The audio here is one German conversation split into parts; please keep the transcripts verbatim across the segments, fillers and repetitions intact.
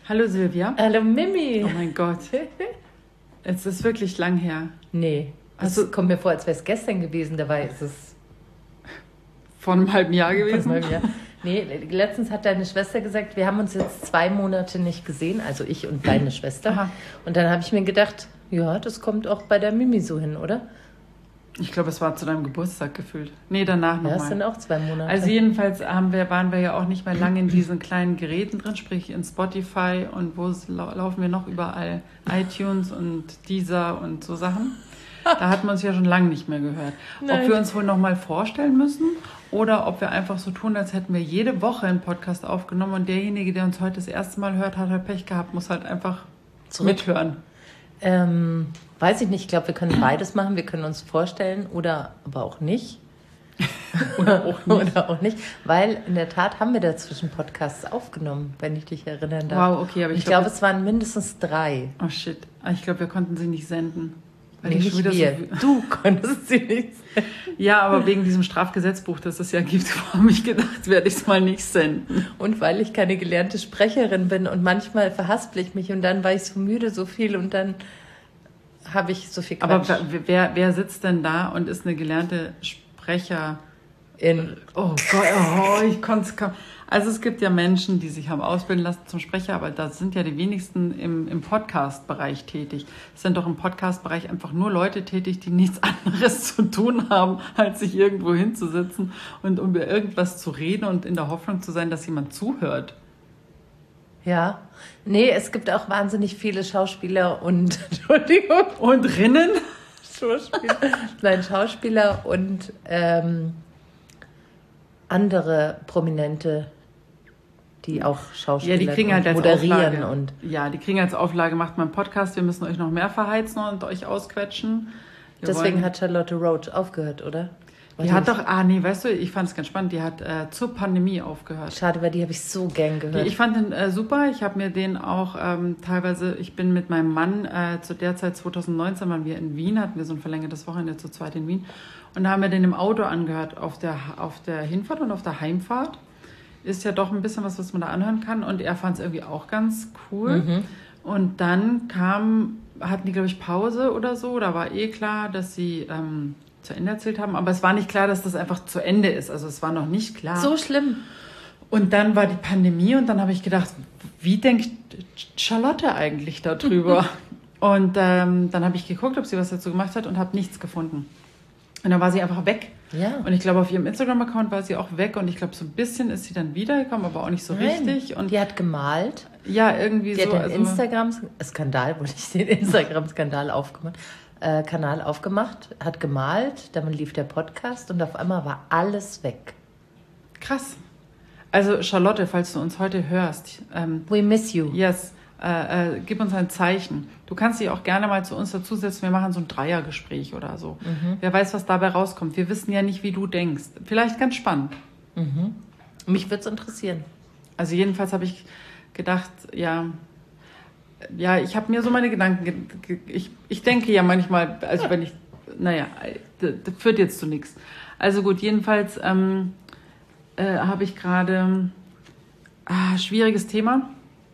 Hallo Silvia. Hallo Mimi. Oh mein Gott. Es ist wirklich lang her. Nee, es Also, kommt mir vor, als wäre es gestern gewesen. Dabei ist es vor einem halben Jahr gewesen. Vor einem halben Jahr. Nee, letztens hat deine Schwester gesagt, wir haben uns jetzt zwei Monate nicht gesehen, also ich und deine Schwester. Aha. Und dann habe ich mir gedacht, ja, das kommt auch bei der Mimi so hin, oder? Ich glaube, es war zu deinem Geburtstag gefühlt. Nee, danach nochmal. Ja, es sind auch zwei Monate. Also jedenfalls haben wir, waren wir ja auch nicht mehr lange in diesen kleinen Geräten drin, sprich in Spotify und wo lau- laufen wir noch überall? iTunes und Deezer und so Sachen. Da hatten wir uns ja schon lange nicht mehr gehört. Nein. Ob wir uns wohl nochmal vorstellen müssen oder ob wir einfach so tun, als hätten wir jede Woche einen Podcast aufgenommen und derjenige, der uns heute das erste Mal hört, hat halt Pech gehabt, muss halt einfach Zurück. mithören. Ähm, weiß ich nicht, ich glaube, wir können beides machen. Wir können uns vorstellen oder aber auch nicht. Oder auch nicht. Oder auch nicht. Weil in der Tat haben wir dazwischen Podcasts aufgenommen, wenn ich dich erinnern darf. Wow, okay, aber Und ich, ich glaube, glaub, es waren mindestens drei. Oh shit. Ich glaube, wir konnten sie nicht senden. Weil Nee, die nicht schon wieder wir. So, Du konntest sie nicht senden. ja, aber wegen diesem Strafgesetzbuch, das es ja gibt, habe ich gedacht, werde ich es mal nicht senden. Und weil ich keine gelernte Sprecherin bin und manchmal verhaspel ich mich und dann war ich so müde, so viel und dann habe ich so viel Quatsch. Aber wer, wer, wer sitzt denn da und ist eine gelernte Sprecherin? In, Oh Gott, oh, ich konnte es kaum. Also es gibt ja Menschen, die sich haben ausbilden lassen zum Sprecher, aber da sind ja die wenigsten im, im Podcast-Bereich tätig. Es sind doch im Podcast-Bereich einfach nur Leute tätig, die nichts anderes zu tun haben, als sich irgendwo hinzusitzen und um über irgendwas zu reden und in der Hoffnung zu sein, dass jemand zuhört. ja. Nee, es gibt auch wahnsinnig viele Schauspieler und, Entschuldigung, Und Rinnen? Schauspieler, nein, Schauspieler und ähm, andere Prominente, die auch Ja, Schauspieler die kriegen halt und als moderieren Auflage. und Ja, die kriegen als Auflage, macht mal einen Podcast, wir müssen euch noch mehr verheizen und euch ausquetschen. Wir deswegen wollen- hat Charlotte Roach aufgehört, oder? Die hat doch, ah nee, weißt du, ich fand es ganz spannend, die hat äh, zur Pandemie aufgehört. Schade, weil die habe ich so gern Die, gehört. ich fand den äh, super, ich habe mir den auch ähm, teilweise, ich bin mit meinem Mann äh, zu der Zeit zwanzig neunzehn, waren wir in Wien, hatten wir so ein verlängertes Wochenende zu zweit in Wien und da haben wir den im Auto angehört, auf der, auf der Hinfahrt und auf der Heimfahrt. Ist ja doch ein bisschen was, was man da anhören kann und er fand es irgendwie auch ganz cool. Mhm. Und dann kam, hatten die, glaube ich, Pause oder so, da war eh klar, dass sie ähm, zu Ende erzählt haben, aber es war nicht klar, dass das einfach zu Ende ist, also es war noch nicht klar. So schlimm. Und dann war die Pandemie und dann habe ich gedacht, wie denkt Charlotte eigentlich darüber? Und ähm, dann habe ich geguckt, ob sie was dazu gemacht hat und habe nichts gefunden. Und dann war sie einfach weg. Ja. Und ich glaube, auf ihrem Instagram-Account war sie auch weg und ich glaube, so ein bisschen ist sie dann wiedergekommen, aber auch nicht so Nein. richtig. Und Die hat gemalt. ja, irgendwie Die so. hat den Also, Instagram-Skandal, wurde ich den Instagram-Skandal aufgemacht, äh, Kanal aufgemacht, hat gemalt, dann lief der Podcast und auf einmal war alles weg. krass. Also Charlotte, falls du uns heute hörst, ähm, We miss you. yes, äh, äh, gib uns ein Zeichen. Du kannst dich auch gerne mal zu uns dazusetzen. Wir machen so ein Dreiergespräch oder so. Mhm. Wer weiß, was dabei rauskommt. Wir wissen ja nicht, wie du denkst. Vielleicht ganz spannend. Mhm. Mich würde es interessieren. Also jedenfalls habe ich gedacht, ja, ja, ich habe mir so meine Gedanken, ge- ge- ich, ich denke ja manchmal, also wenn ich, naja, das, das führt jetzt zu nichts. Also gut, jedenfalls ähm, äh, habe ich gerade ah, schwieriges Thema,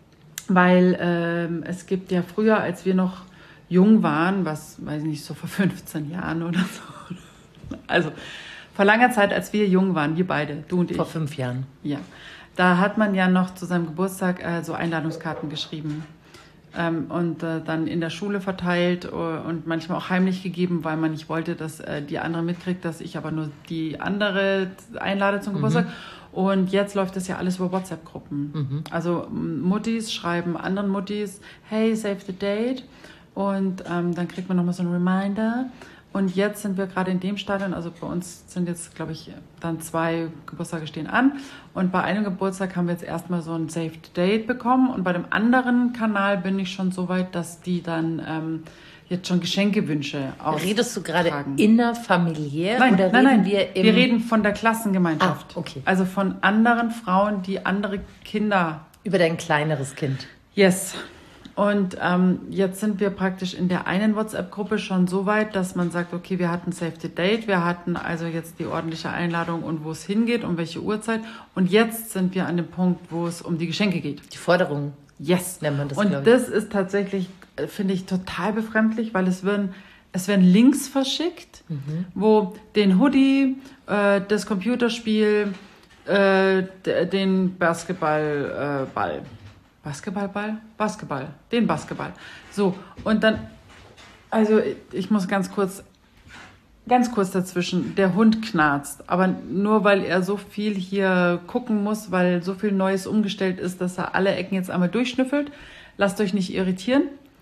weil ähm, es gibt ja früher, als wir noch jung waren, was, weiß ich nicht, so vor fünfzehn Jahren oder so, also vor langer Zeit, als wir jung waren, wir beide, du und ich. Vor fünf Jahren. Ja, da hat man ja noch zu seinem Geburtstag äh, so Einladungskarten geschrieben ähm, und äh, dann in der Schule verteilt äh, und manchmal auch heimlich gegeben, weil man nicht wollte, dass äh, die andere mitkriegt, dass ich aber nur die andere einlade zum Geburtstag. Und jetzt läuft das ja alles über WhatsApp-Gruppen. Mhm. Also m, Muttis schreiben anderen Muttis, hey, save the date. Und ähm, dann kriegt man nochmal so einen Reminder. Und jetzt sind wir gerade in dem Stadion, also bei uns sind jetzt, glaube ich, dann zwei Geburtstage stehen an. Und bei einem Geburtstag haben wir jetzt erstmal so ein Saved Date bekommen. Und bei dem anderen Kanal bin ich schon so weit, dass die dann ähm, jetzt schon Geschenkewünsche austragen. Redest du gerade innerfamiliär Nein, oder nein, reden nein. wir im... wir reden von der Klassengemeinschaft. Ah, okay. Also von anderen Frauen, die andere Kinder... Über dein kleineres Kind. Yes. Und ähm, jetzt sind wir praktisch in der einen WhatsApp-Gruppe schon so weit, dass man sagt, okay, wir hatten Save the Date, wir hatten also jetzt die ordentliche Einladung und wo es hingeht, um welche Uhrzeit. Und jetzt sind wir an dem Punkt, wo es um die Geschenke geht. Die Forderungen. Yes. Nennt man das, und glaub ich. das ist tatsächlich, finde ich, total befremdlich, weil es werden, es werden Links verschickt, Mhm. wo den Hoodie, äh, das Computerspiel, äh, d- den Basketball, äh, Ball. Basketballball? Basketball. Den Basketball. So, und dann, also ich muss ganz kurz, ganz kurz dazwischen, der Hund knarzt, aber nur weil er so viel hier gucken muss, weil so viel Neues umgestellt ist, dass er alle Ecken jetzt einmal durchschnüffelt. Lasst euch nicht irritieren,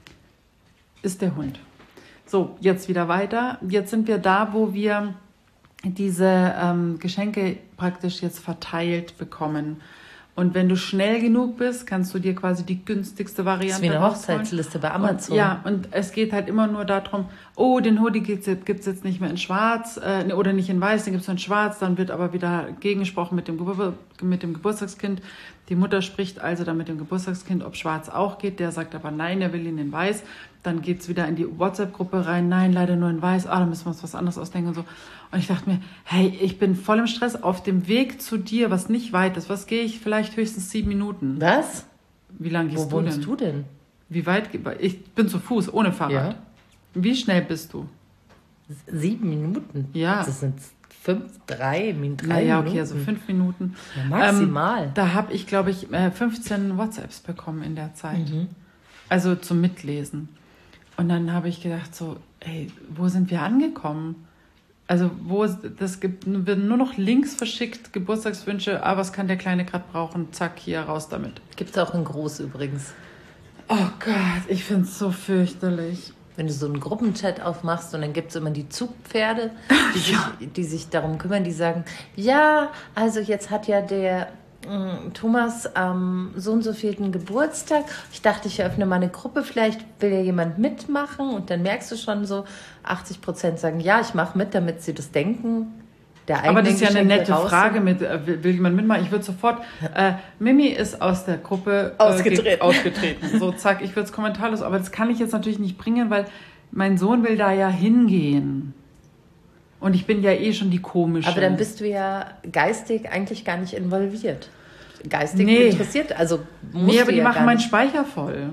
ist der Hund. So, jetzt wieder weiter. Jetzt sind wir da, wo wir diese ähm, Geschenke praktisch jetzt verteilt bekommen. Und wenn du schnell genug bist, kannst du dir quasi die günstigste Variante Das ist wie eine rausholen. Hochzeitsliste bei Amazon. Und, ja, und es geht halt immer nur darum, oh, den Hoodie gibt es jetzt nicht mehr in schwarz äh, oder nicht in weiß, den gibt es nur in schwarz. Dann wird aber wieder gegengesprochen mit dem, Gebur- mit dem Geburtstagskind. Die Mutter spricht also dann mit dem Geburtstagskind, ob schwarz auch geht. Der sagt aber nein, er will ihn in weiß. Dann geht es wieder in die WhatsApp-Gruppe rein. Nein, leider nur in weiß. Ah, dann müssen wir uns was anderes ausdenken und so. Und ich dachte mir, hey, ich bin voll im Stress auf dem Weg zu dir, was nicht weit ist. Was gehe ich? Vielleicht höchstens sieben Minuten. Was? Wie lange gehst Wo du denn? wohnst du denn? Wie weit? ge- Ich bin zu Fuß, ohne Fahrrad. Ja. Wie schnell bist du? Sieben Minuten? Ja. Das sind fünf, drei, Min- drei Naja, Minuten. okay, also fünf Minuten. Ja, maximal. Ähm, da habe ich, glaube ich, äh, fünfzehn WhatsApps bekommen in der Zeit. Mhm. Also zum Mitlesen. Und dann habe ich gedacht so, ey, wo sind wir angekommen? Also wo es- das gibt, werden nur noch Links verschickt, Geburtstagswünsche, ah, was kann der Kleine gerade brauchen? Zack, hier, raus damit. Gibt es auch in groß übrigens. Oh Gott, ich finde es so fürchterlich. Wenn du so einen Gruppenchat aufmachst und dann gibt es immer die Zugpferde, die, sich, die sich darum kümmern, die sagen, ja, also jetzt hat ja der mm, Thomas am so und so vierten Geburtstag. Ich dachte, ich eröffne mal eine Gruppe, vielleicht will ja jemand mitmachen. Und dann merkst du schon so, achtzig Prozent sagen, ja, ich mache mit, damit sie das denken. Der Aber das ist ja eine Geschenke nette raus- Frage mit, äh, will, will jemand mitmachen? Ich würde sofort, äh, Mimi ist aus der Gruppe äh, Ausgetreten. ge- ausgetreten. So, zack, ich würde es kommentarlos, aber das kann ich jetzt natürlich nicht bringen, weil mein Sohn will da ja hingehen. Und ich bin ja eh schon die komische. Aber dann bist du ja geistig eigentlich gar nicht involviert. Geistig Nee. interessiert, also musst Nee, aber du die ja machen gar meinen nicht. Speicher voll.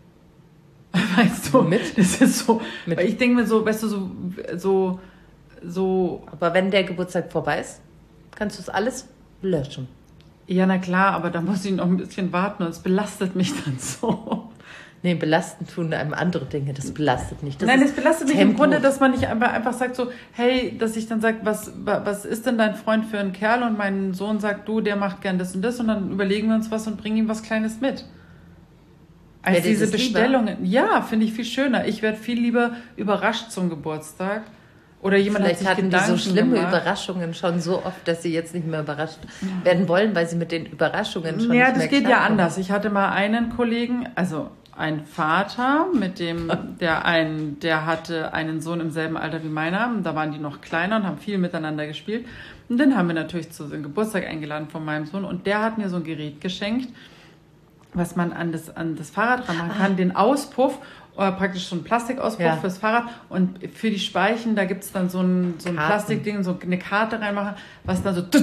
Weißt du? Womit? Das ist so, Mit- weil ich denke mir so, weißt du, so, so, so, Aber wenn der Geburtstag vorbei ist, kannst du es alles löschen. ja, na klar, aber da muss ich noch ein bisschen warten und es belastet mich dann so. Nee, belasten tun einem andere Dinge. Das belastet nicht. Das Nein, ist es belastet mich im Tempo. Grunde, dass man nicht einfach, einfach sagt so, hey, dass ich dann sage, was, wa- was ist denn dein Freund für ein Kerl? Und mein Sohn sagt, du, der macht gern das und das. Und dann überlegen wir uns was und bringen ihm was Kleines mit. Als Wäre dir diese das lieber? Bestellungen. Ja, finde ich viel schöner. Ich werde viel lieber überrascht zum Geburtstag. Oder jemand Vielleicht hat sich hatten die Gedanken so schlimme gemacht. Überraschungen schon so oft, dass sie jetzt nicht mehr überrascht werden wollen, weil sie mit den Überraschungen schon Ja, nicht das mehr geht ja klarkommen. anders. Ich hatte mal einen Kollegen, also ein Vater, mit dem, der ein, der hatte einen Sohn im selben Alter wie meiner. Da waren die noch kleiner und haben viel miteinander gespielt. Und den haben wir natürlich zu seinem Geburtstag eingeladen von meinem Sohn. Und der hat mir so ein Gerät geschenkt, was man an das, an das Fahrrad dran machen kann. Den Auspuff, oder praktisch so ein Plastikauspuff Ja. fürs Fahrrad. Und für die Speichen, da gibt es dann so ein, so ein Karten. Plastikding, so eine Karte reinmachen, was dann so,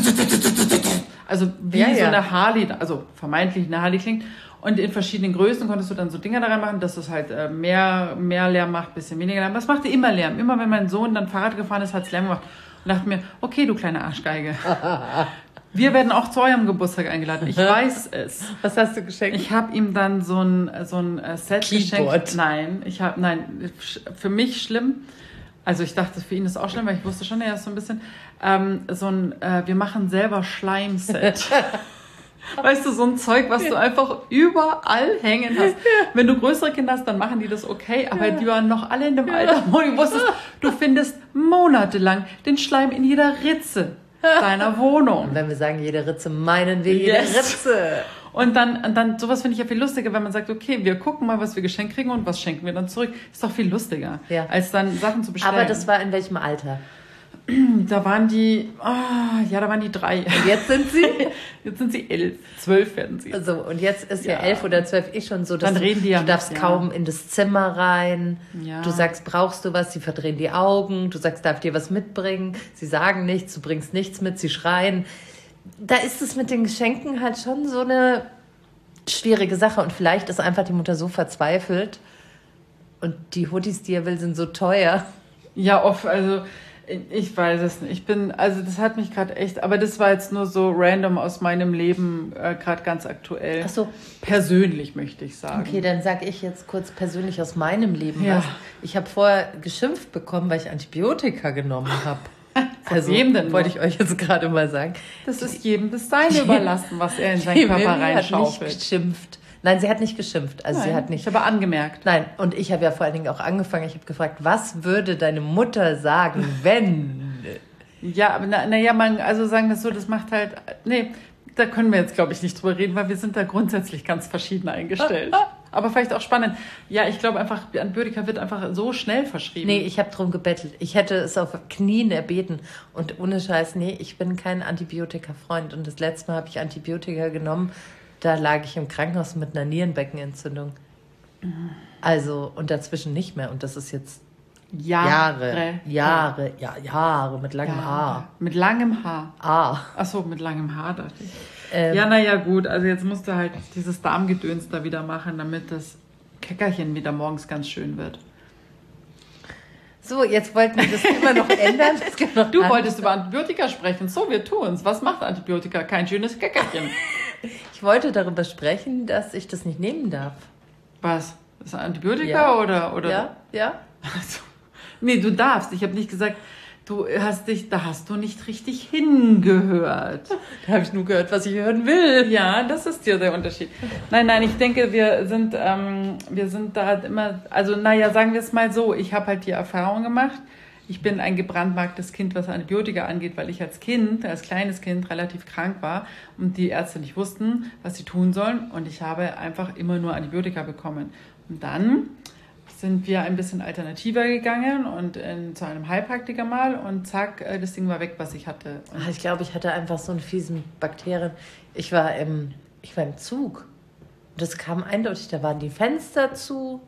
also wie Ja, so ja. eine Harley, also vermeintlich eine Harley klingt. Und in verschiedenen Größen konntest du dann so Dinger da reinmachen, dass es halt äh, mehr, mehr Lärm macht, bisschen weniger Lärm. Das machte immer Lärm. Immer wenn mein Sohn dann Fahrrad gefahren ist, hat es Lärm gemacht. Und dachte mir, okay, du kleine Arschgeige. Wir werden auch zu eurem Geburtstag eingeladen. Ich weiß es. Was hast du geschenkt? Ich habe ihm dann so ein, so ein äh, Set Keyboard. geschenkt. Nein, ich habe, nein, sch- für mich schlimm. Also ich dachte, für ihn ist es auch schlimm, weil ich wusste schon, er ist so ein bisschen, ähm, so ein, äh, wir machen selber Schleimset. Weißt du, so ein Zeug, was du einfach überall hängen hast. Wenn du größere Kinder hast, dann machen die das okay, aber die waren noch alle in dem Alter, wo du wusstest, du findest monatelang den Schleim in jeder Ritze deiner Wohnung. Und wenn wir sagen, jede Ritze, meinen wir jede Yes. Ritze. Und dann, und dann sowas finde ich ja viel lustiger, wenn man sagt, okay, wir gucken mal, was wir geschenkt kriegen und was schenken wir dann zurück. Ist doch viel lustiger, Ja. als dann Sachen zu bestellen. Aber das war in welchem Alter? Da waren die, ah, ja, da waren die drei. Und jetzt sind sie? Jetzt sind sie elf, zwölf werden sie. Also, und jetzt ist ja, Ja. elf oder zwölf eh schon so, dass Dann reden die ja du darfst mit, ja. kaum in das Zimmer rein. Ja. Du sagst, brauchst du was? Sie verdrehen die Augen. Du sagst, darf ich dir was mitbringen? Sie sagen nichts, du bringst nichts mit, sie schreien. Da ist es mit den Geschenken halt schon so eine schwierige Sache. Und vielleicht ist einfach die Mutter so verzweifelt und die Hoodies, die er will, sind so teuer. Ja, oft, also ich weiß es nicht. Ich bin, also das hat mich gerade echt, aber das war jetzt nur so random aus meinem Leben, äh, gerade ganz aktuell. Ach so. Persönlich möchte ich sagen. Okay, dann sage ich jetzt kurz persönlich aus meinem Leben Ja. was. Ich habe vorher geschimpft bekommen, weil ich Antibiotika genommen habe. Also jedem denn wollte ich euch jetzt gerade mal sagen. Das ist jedem das Seine überlassen, was er in seinen Die Körper Mimi hat nicht reinschaufelt. geschimpft. Nein, sie hat nicht geschimpft. Also Nein, sie hat nicht. ich habe angemerkt. Nein, und ich habe ja vor allen Dingen auch angefangen. Ich habe gefragt, was würde deine Mutter sagen, wenn? Ja, aber na, na ja, man, also sagen wir es so, das macht halt, nee, da können wir jetzt, glaube ich, nicht drüber reden, weil wir sind da grundsätzlich ganz verschieden eingestellt. Aber vielleicht auch spannend. Ja, ich glaube einfach, Antibiotika wird einfach so schnell verschrieben. Nee, ich habe drum gebettelt. Ich hätte es auf Knien erbeten. Und ohne Scheiß, nee, ich bin kein Antibiotika-Freund. Und das letzte Mal habe ich Antibiotika genommen. Da lag ich im Krankenhaus mit einer Nierenbeckenentzündung. Also, und dazwischen nicht mehr. Und das ist jetzt Jahre. Jahre. Jahre, ja, Jahre mit langem Haar. Mit langem Haar. Ah. Ach so, mit langem Haar, dachte ich. Ähm, Ja, naja, gut. Also jetzt musst du halt dieses Darmgedöns da wieder machen, damit das Käckerchen wieder morgens ganz schön wird. So, jetzt wollten wir das immer noch ändern. Es gibt noch Du andere- wolltest über Antibiotika sprechen. So, wir tun's. Was macht Antibiotika? Kein schönes Käckerchen. Ich wollte darüber sprechen, dass ich das nicht nehmen darf. Was? Ist das Antibiotika Ja. oder, oder? Ja, ja. Also, nee, du darfst. Ich habe nicht gesagt, du hast dich, da hast du nicht richtig hingehört. Da habe ich nur gehört, was ich hören will. Ja, das ist ja der Unterschied. Nein, nein, ich denke, wir sind, ähm, wir sind da halt immer, also naja, sagen wir es mal so, ich habe halt die Erfahrung gemacht, ich bin ein gebrandmarktes Kind, was Antibiotika angeht, weil ich als Kind, als kleines Kind relativ krank war und die Ärzte nicht wussten, was sie tun sollen und ich habe einfach immer nur Antibiotika bekommen. Und dann sind wir ein bisschen alternativer gegangen und in, zu einem Heilpraktiker mal und zack, äh, das Ding war weg, was ich hatte. Und Ach, ich glaube, ich hatte einfach so einen fiesen Bakterien. Ich war im, ich war im Zug. Und das kam eindeutig, da waren die Fenster zu.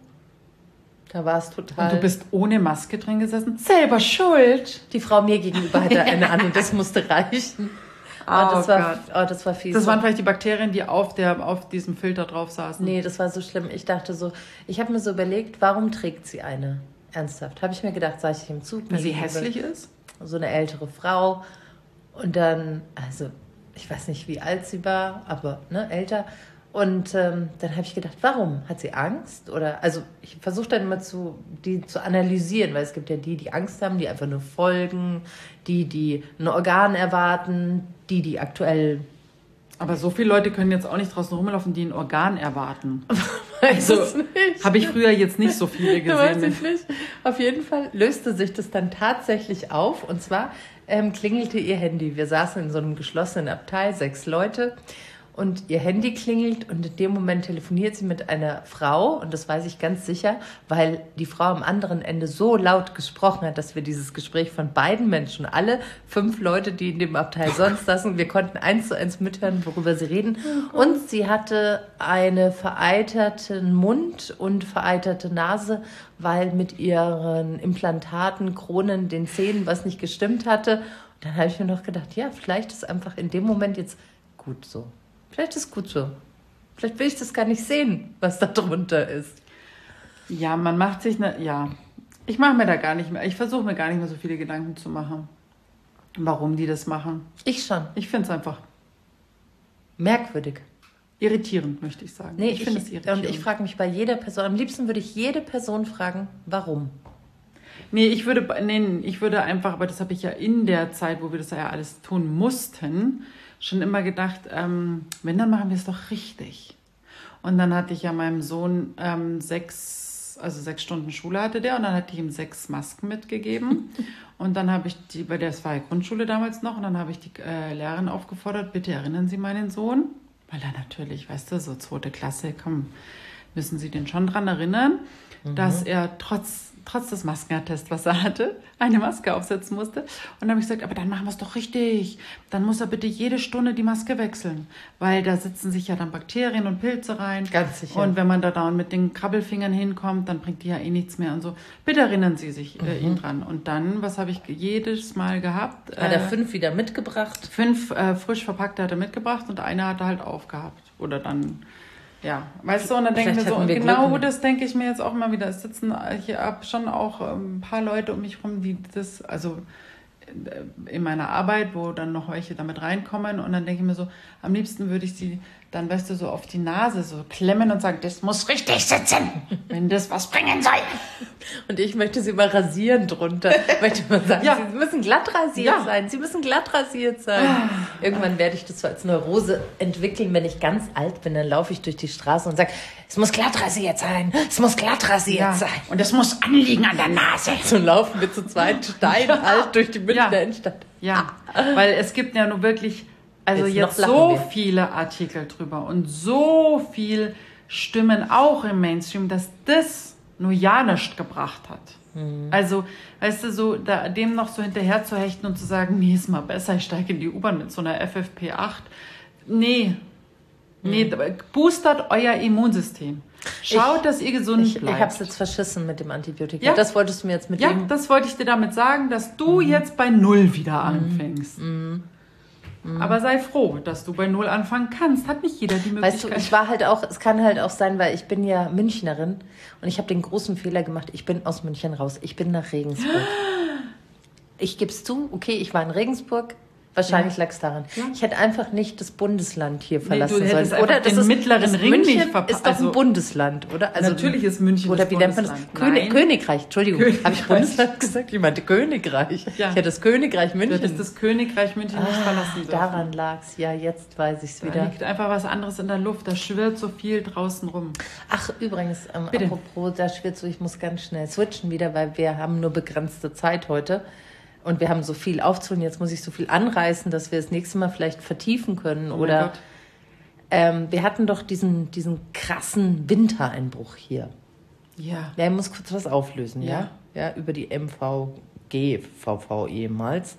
Da war es total... Und du bist ohne Maske drin gesessen? Selber schuld. Die Frau mir gegenüber hatte eine an und das musste reichen. Oh Oh, das, war, Gott. oh, das war fies. Das waren vielleicht die Bakterien, die auf, der, auf diesem Filter drauf saßen. Nee, das war so schlimm. Ich dachte so, ich habe mir so überlegt, warum trägt sie eine? Ernsthaft. Habe ich mir gedacht, saß ich im Zug. Weil sie mir gegenüber hässlich ist? So eine ältere Frau. Und dann, also, ich weiß nicht, wie alt sie war, aber ne, älter. Und ähm, dann habe ich gedacht, warum? Hat sie Angst? Oder, also ich versuche dann immer zu, die zu analysieren, weil es gibt ja die, die Angst haben, die einfach nur folgen, die, die ein Organ erwarten, die, die aktuell... Aber so viele Leute können jetzt auch nicht draußen rumlaufen, die ein Organ erwarten. Weiß Also es nicht. habe ich früher jetzt nicht so viele Weiß gesehen. ich nicht. Auf jeden Fall löste sich das dann tatsächlich auf. Und zwar ähm, klingelte ihr Handy. Wir saßen in so einem geschlossenen Abteil, sechs Leute. Und ihr Handy klingelt und in dem Moment telefoniert sie mit einer Frau. Und das weiß ich ganz sicher, weil die Frau am anderen Ende so laut gesprochen hat, dass wir dieses Gespräch von beiden Menschen, alle fünf Leute, die in dem Abteil sonst saßen, wir konnten eins zu eins mithören, worüber sie reden. Und sie hatte einen vereiterten Mund und vereiterte Nase, weil mit ihren Implantaten, Kronen, den Zähnen was nicht gestimmt hatte. Und dann habe ich mir noch gedacht, ja, vielleicht ist einfach in dem Moment jetzt gut so. Vielleicht ist gut so. Vielleicht will ich das gar nicht sehen, was da drunter ist. Ja, man macht sich, ne, ja. Ich mache mir da gar nicht mehr, ich versuche mir gar nicht mehr so viele Gedanken zu machen, warum die das machen. Ich schon. Ich finde es einfach Merkwürdig. irritierend, möchte ich sagen. Nee, ich finde es irritierend. Und ich frage mich bei jeder Person, am liebsten würde ich jede Person fragen, warum? Nee, ich würde, nee, ich würde einfach, aber das habe ich ja in der Zeit, wo wir das ja alles tun mussten, schon immer gedacht, ähm, wenn, dann machen wir es doch richtig. Und dann hatte ich ja meinem Sohn ähm, sechs, also sechs Stunden Schule hatte der und dann hatte ich ihm sechs Masken mitgegeben. Und dann habe ich die, bei der, es war ja Grundschule damals noch, und dann habe ich die äh, Lehrerin aufgefordert, bitte erinnern Sie meinen Sohn, weil er natürlich, weißt du, so zweite Klasse, komm, müssen Sie den schon dran erinnern, mhm. dass er trotz trotz des Maskenattests, was er hatte, eine Maske aufsetzen musste. Und dann habe ich gesagt, aber dann machen wir es doch richtig. Dann muss er bitte jede Stunde die Maske wechseln, weil da sitzen sich ja dann Bakterien und Pilze rein. Ganz sicher. Und wenn man da dauernd mit den Krabbelfingern hinkommt, dann bringt die ja eh nichts mehr und so. Bitte erinnern Sie sich äh, ihn dran. Und dann, was habe ich jedes Mal gehabt? Hat er Äh, fünf wieder mitgebracht? Fünf äh, frisch verpackte hat er mitgebracht und eine hat er halt aufgehabt. Oder dann Ja, weißt du, und dann denke ich mir so, und genau das denke ich mir jetzt auch mal wieder. Es sitzen, ich habe schon auch ein paar Leute um mich rum, die das, also in meiner Arbeit, wo dann noch welche damit reinkommen, und dann denke ich mir so, am liebsten würde ich sie dann, weißt du, so auf die Nase so klemmen und sagen, das muss richtig sitzen, wenn das was bringen soll. Und ich möchte sie mal rasieren drunter. Ich möchte mal sagen, ja. Sie müssen glatt rasiert ja. sein. Sie müssen glatt rasiert sein. Ah. Irgendwann werde ich das so als Neurose entwickeln. Wenn ich ganz alt bin, dann laufe ich durch die Straße und sage, es muss glatt rasiert sein. Es muss glatt rasiert ja. sein. Und es muss anliegen an der Nase. So laufen wir zu zweit steinalt durch die Münchner ja. Innenstadt. Ja, ah. weil es gibt ja nur wirklich, also jetzt, jetzt so wir. viele Artikel drüber und so viel Stimmen auch im Mainstream, dass das nur ja nichts gebracht hat. Mhm. Also, weißt du, so da, dem noch so hinterher zu hechten und zu sagen, nee, ist mal besser, ich steige in die U-Bahn mit so einer F F P acht. Nee, mhm. nee, boostert euer Immunsystem. Schaut, ich, dass ihr gesund ich, bleibt. Ich habe es jetzt verschissen mit dem Antibiotika. Ja. Das wolltest du mir jetzt mit ja, dem... Ja, das wollte ich dir damit sagen, dass du mhm. jetzt bei Null wieder anfängst. Mhm. Mhm. Aber sei froh, dass du bei Null anfangen kannst. Hat nicht jeder die Möglichkeit. Weißt du, ich war halt auch, es kann halt auch sein, weil ich bin ja Münchnerin und ich habe den großen Fehler gemacht, ich bin aus München raus. Ich bin nach Regensburg. Ich gebe es zu, okay, ich war in Regensburg. Wahrscheinlich ja. lag es daran. Ja. Ich hätte einfach nicht das Bundesland hier verlassen nee, du sollen. Oder den das ist, mittleren das Ring München nicht verpasst. Ist doch ein Bundesland, oder? Also natürlich ist München oder das wie nennt man das? König, Königreich, Entschuldigung. Königreich. Habe ich Bundesland gesagt? Ich meinte Königreich. Ja. Ich hätte das Königreich München. Du hättest das Königreich München ah, nicht verlassen dürfen. Daran lag es. Ja, jetzt weiß ich es wieder. Da liegt einfach was anderes in der Luft. Da schwirrt so viel draußen rum. Ach, übrigens, ähm, apropos, da schwirrt so, ich muss ganz schnell switchen wieder, weil wir haben nur begrenzte Zeit heute. Und wir haben so viel aufzuholen, jetzt muss ich so viel anreißen, dass wir das nächste Mal vielleicht vertiefen können. Oh Oder ähm, wir hatten doch diesen, diesen krassen Wintereinbruch hier. Ja. Ja, ich muss kurz was auflösen, ja? Ja, ja, über die M V G, V V ehemals.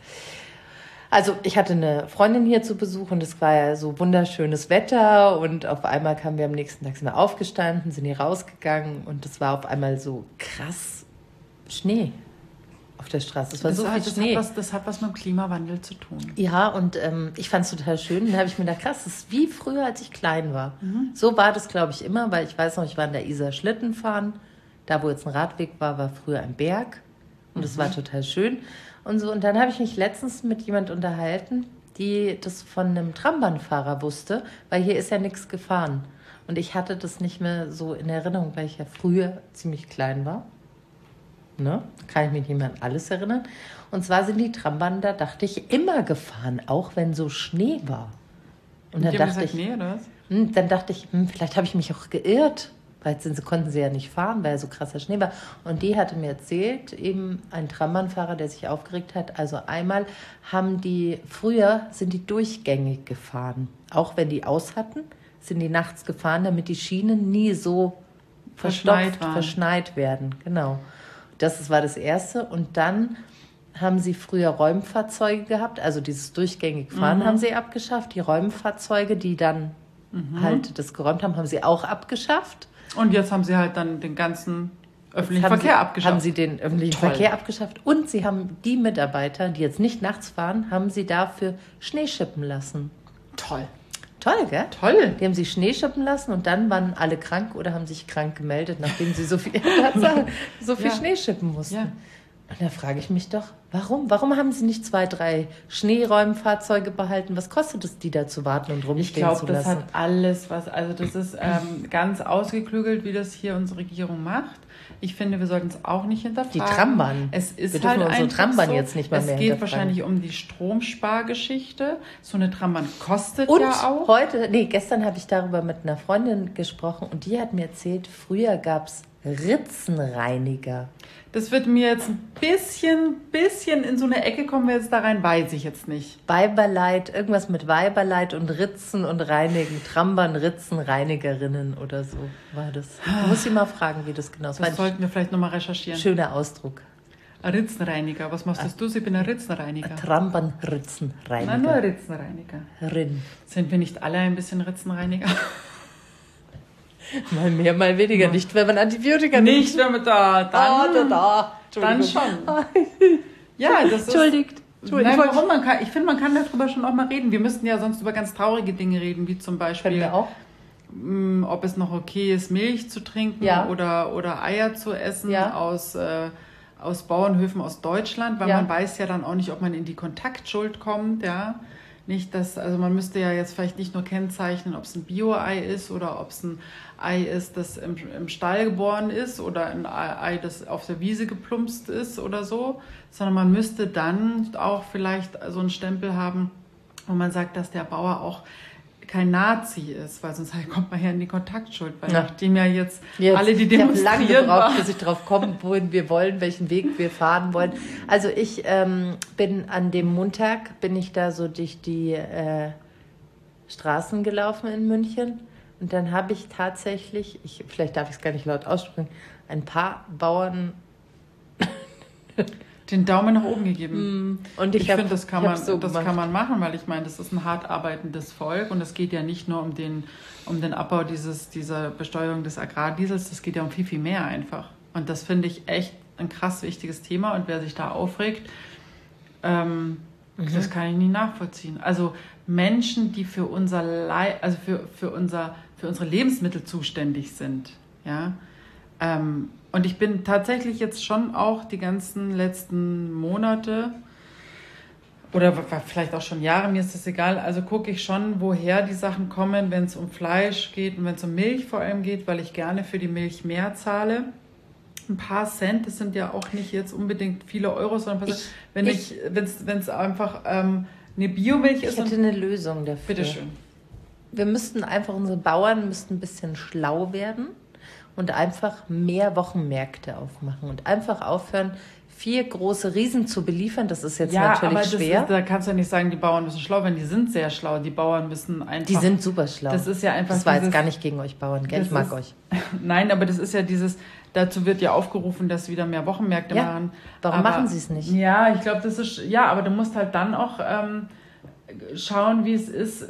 Also ich hatte eine Freundin hier zu Besuch und es war ja so wunderschönes Wetter und auf einmal kamen wir am nächsten Tag, sind wir aufgestanden, sind hier rausgegangen und es war auf einmal so krass Schnee auf der Straße. Es war das so hat, viel Schnee. Das hat, was, das hat was mit dem Klimawandel zu tun. Ja, und ähm, ich fand es total schön. Dann habe ich mir gedacht, krass, das ist wie früher, als ich klein war. Mhm. So war das, glaube ich, immer, weil ich weiß noch, ich war in der Isar Schlitten fahren. Da, wo jetzt ein Radweg war, war früher ein Berg. Und das mhm. war total schön. Und so, und dann habe ich mich letztens mit jemand unterhalten, die das von einem Trambahnfahrer wusste, weil hier ist ja nichts gefahren. Und ich hatte das nicht mehr so in Erinnerung, weil ich ja früher ziemlich klein war. Ne? Kann ich mich nicht mehr an alles erinnern. Und zwar sind die Trambahnen, da dachte ich, immer gefahren, auch wenn so Schnee war. Und dann dachte ich, nee, oder was? Hm, dann dachte ich, hm, vielleicht habe ich mich auch geirrt, weil sie konnten sie ja nicht fahren, weil so krasser Schnee war. Und die hatte mir erzählt, eben ein Trambahnfahrer, der sich aufgeregt hat. Also einmal haben die, früher sind die durchgängig gefahren. Auch wenn die aus hatten, sind die nachts gefahren, damit die Schienen nie so verschneit, verstopft, verschneit werden. Genau. Das war das Erste. Und dann haben sie früher Räumfahrzeuge gehabt, also dieses durchgängig Fahren mhm. haben sie abgeschafft. Die Räumfahrzeuge, die dann mhm. halt das geräumt haben, haben sie auch abgeschafft. Und jetzt haben sie halt dann den ganzen öffentlichen haben Verkehr sie, abgeschafft. Haben sie den öffentlichen Toll. Verkehr abgeschafft. Und sie haben die Mitarbeiter, die jetzt nicht nachts fahren, haben sie dafür Schnee schippen lassen. Toll. Toll, gell? Toll. Die haben sich Schnee schippen lassen und dann waren alle krank oder haben sich krank gemeldet, nachdem sie so viel, so viel ja. Schnee schippen mussten. Ja. Und da frage ich mich doch, warum? Warum haben sie nicht zwei, drei Schneeräumfahrzeuge behalten? Was kostet es, die da zu warten und rumstehen ich glaub, zu lassen? Ich glaube, das hat alles was, also das ist ähm, ganz ausgeklügelt, wie das hier unsere Regierung macht. Ich finde, wir sollten es auch nicht hinterfragen. Die Trambahn. Es ist wir halt unsere Trambahn so, jetzt nicht mal es mehr geht hinterfragen. Wahrscheinlich um die Stromspargeschichte. So eine Trambahn kostet und ja auch. heute, nee, gestern habe ich darüber mit einer Freundin gesprochen und die hat mir erzählt, früher gab es Ritzenreiniger. Das wird mir jetzt ein bisschen, bisschen in so eine Ecke kommen wir jetzt da rein, weiß ich jetzt nicht. Weiberleid, irgendwas mit Weiberleid und Ritzen und Reinigen. Trambahn, Ritzenreinigerinnen oder so war das. Ich muss sie mal fragen, wie das genau ist. Das sollten wir vielleicht nochmal recherchieren. Schöner Ausdruck. Ein Ritzenreiniger. Was machst du? Ich bin ein Ritzenreiniger. Trambahn-Ritzenreiniger. Nein, nur Ritzenreiniger. Rin. Sind wir nicht alle ein bisschen Ritzenreiniger? Mal mehr, mal weniger. Ja. Nicht, wenn man Antibiotika nimmt. Nicht, wenn man da, dann, oh, da, da. dann schon. Ja, das ist... Entschuldigt. Nein, warum? Man kann, ich finde, man kann darüber schon auch mal reden. Wir müssten ja sonst über ganz traurige Dinge reden, wie zum Beispiel... Können wir auch? mh, ob es noch okay ist, Milch zu trinken Ja. oder, oder Eier zu essen Ja. aus, äh, aus Bauernhöfen aus Deutschland, weil Ja. man weiß ja dann auch nicht, ob man in die Kontaktschuld kommt, ja. Nicht, dass, also man müsste ja jetzt vielleicht nicht nur kennzeichnen, ob es ein Bio-Ei ist oder ob es ein Ei ist, das im, im Stall geboren ist oder ein Ei, das auf der Wiese geplumpst ist oder so, sondern man müsste dann auch vielleicht so einen Stempel haben, wo man sagt, dass der Bauer auch kein Nazi ist, weil sonst halt kommt man ja in die Kontaktschuld, weil Ja. nachdem ja jetzt, Jetzt, alle, die ich habe demonstrieren, lange gebraucht, waren- bis ich drauf komme, wohin wir wollen, welchen Weg wir fahren wollen. Also ich ähm, bin an dem Montag, bin ich da so durch die äh, Straßen gelaufen in München und dann habe ich tatsächlich, ich, vielleicht darf ich es gar nicht laut aussprechen, ein paar Bauern den Daumen nach oben gegeben. und Ich, ich, hab- finde, das, kann ich man, hab so das gemacht. kann man machen, weil ich meine, das ist ein hart arbeitendes Volk und es geht ja nicht nur um den, um den Abbau dieses, dieser Besteuerung des Agrardiesels, das geht ja um viel, viel mehr einfach. Und das finde ich echt ein krass wichtiges Thema und wer sich da aufregt, ähm, Mhm. das kann ich nicht nachvollziehen. Also Menschen, die für unser Lei also für, für, unser, für unsere Lebensmittel zuständig sind, ja, ähm, und ich bin tatsächlich jetzt schon auch die ganzen letzten Monate oder w- w- vielleicht auch schon Jahre, mir ist das egal, also gucke ich schon, woher die Sachen kommen, wenn es um Fleisch geht und wenn es um Milch vor allem geht, weil ich gerne für die Milch mehr zahle. Ein paar Cent, das sind ja auch nicht jetzt unbedingt viele Euro, sondern ein paar Ich- Cent. wenn ich- ich, wenn es einfach ähm, eine Biomilch Ich ist. hätte Und, eine Lösung dafür. bitteschön. Wir müssten einfach, unsere Bauern müssten ein bisschen schlau werden und einfach mehr Wochenmärkte aufmachen und einfach aufhören, vier große Riesen zu beliefern. Das ist jetzt Ja, natürlich aber das schwer. ist, da kannst du ja nicht sagen, die Bauern müssen schlau werden. Die sind sehr schlau. Die Bauern müssen einfach. Die sind super schlau. Das ist ja einfach Das war jetzt dieses- gar nicht gegen euch Bauern, gell? Das Ich mag ist- euch. Nein, aber das ist ja dieses. Dazu wird ja aufgerufen, dass wieder mehr Wochenmärkte Ja, machen. warum aber, machen sie es nicht? Ja, ich glaube, das ist. Ja, aber du musst halt dann auch ähm, schauen, wie es ist.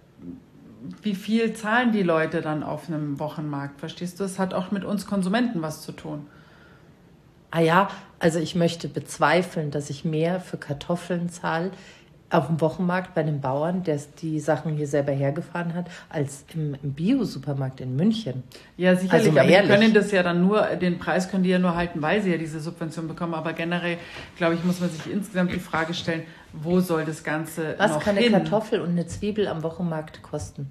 Wie viel zahlen die Leute dann auf einem Wochenmarkt? Verstehst du? Das hat auch mit uns Konsumenten was zu tun. Ah ja, also ich möchte bezweifeln, dass ich mehr für Kartoffeln zahle auf dem Wochenmarkt bei einem Bauern, der die Sachen hier selber hergefahren hat, als im, im Bio-Supermarkt in München. Ja, sicherlich, Also mal aber die ehrlich. können das ja dann nur, den Preis können die ja nur halten, weil sie ja diese Subvention bekommen. Aber generell, glaube ich, muss man sich insgesamt die Frage stellen, wo soll das Ganze Was noch kann eine hin? Kartoffel und eine Zwiebel am Wochenmarkt kosten?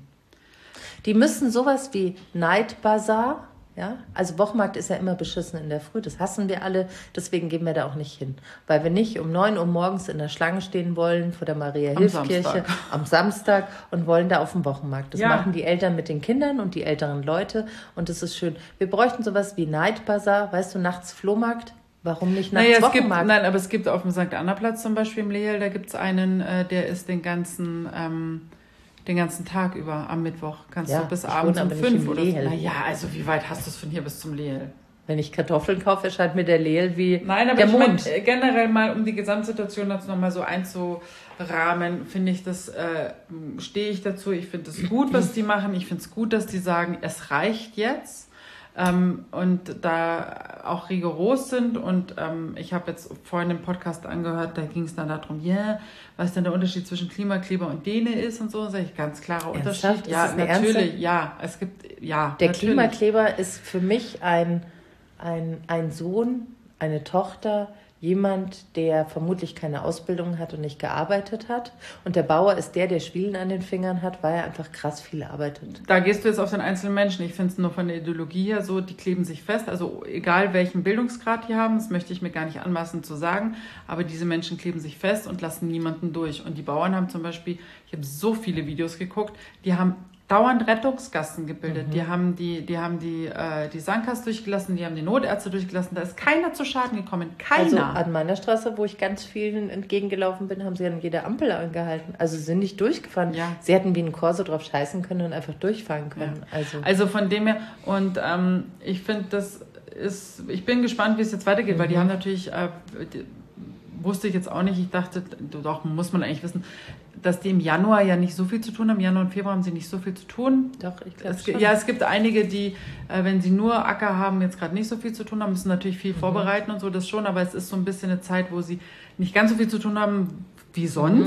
Die müssen sowas wie Night Bazaar, ja, also Wochenmarkt ist ja immer beschissen in der Früh, das hassen wir alle, deswegen gehen wir da auch nicht hin. Weil wir nicht um neun Uhr morgens in der Schlange stehen wollen vor der Maria-Hilf-Kirche Samstag. am Samstag und wollen da auf dem Wochenmarkt. Das Ja. machen die Eltern mit den Kindern und die älteren Leute und das ist schön. Wir bräuchten sowas wie Night Bazaar, weißt du, nachts Flohmarkt. Warum nicht nachts Naja, es gibt, Wochenmarkt? nein, aber es gibt auf dem Sankt Anna-Platz zum Beispiel im Lehel, da gibt es einen, äh, der ist den ganzen, ähm, den ganzen Tag über am Mittwoch. Kannst Ja, du bis ich abends wohne um aber nicht fünf im oder so. Lehel. Naja, also wie weit hast du es von hier bis zum Lehel? Wenn ich Kartoffeln kaufe, erscheint mir der Leel wie Nein, aber der ich meine, Mond. äh, generell mal, um die Gesamtsituation dazu nochmal so einzurahmen, finde ich das, äh, stehe ich dazu. Ich finde es gut, was die machen. Ich finde es gut, dass die sagen, es reicht jetzt. Ähm, und da auch rigoros sind. Und ähm, ich habe jetzt vorhin den Podcast angehört, da ging es dann darum, ja, yeah, was denn der Unterschied zwischen Klimakleber und Däne ist und so. Sag ich, ganz klarer Ernsthaft? Unterschied. Ist Ja, das eine natürlich, ernste? ja. Es gibt, ja. Der natürlich. Klimakleber ist für mich ein, ein, ein Sohn, eine Tochter, jemand, der vermutlich keine Ausbildung hat und nicht gearbeitet hat. Und der Bauer ist der, der Schwielen an den Fingern hat, weil er einfach krass viel arbeitet. Da gehst du jetzt auf den einzelnen Menschen. Ich finde es nur von der Ideologie her so, die kleben sich fest. Also egal welchen Bildungsgrad die haben, das möchte ich mir gar nicht anmaßen zu sagen, aber diese Menschen kleben sich fest und lassen niemanden durch. Und die Bauern haben zum Beispiel, ich habe so viele Videos geguckt, die haben dauernd Rettungsgassen gebildet. Mhm. Die haben die, die, haben die, äh, die Sankas durchgelassen, die haben die Notärzte durchgelassen. Da ist keiner zu Schaden gekommen. Keiner. Also an meiner Straße, wo ich ganz vielen entgegengelaufen bin, haben sie an jeder Ampel angehalten. Also sie sind nicht durchgefahren. Ja. Sie hätten wie ein Corso drauf scheißen können und einfach durchfahren können. Ja. Also. also von dem her, und ähm, ich finde, das ist, ich bin gespannt, wie es jetzt weitergeht, mhm. weil die haben natürlich, äh, die, wusste ich jetzt auch nicht, ich dachte, doch, muss man eigentlich wissen, dass die im Januar ja nicht so viel zu tun haben. Im Januar und Februar haben sie nicht so viel zu tun. Doch, ich glaube schon. Ja, es gibt einige, die, äh, wenn sie nur Acker haben, jetzt gerade nicht so viel zu tun haben, müssen natürlich viel mhm. vorbereiten und so, das schon, aber es ist so ein bisschen eine Zeit, wo sie nicht ganz so viel zu tun haben wie sonst. Mhm.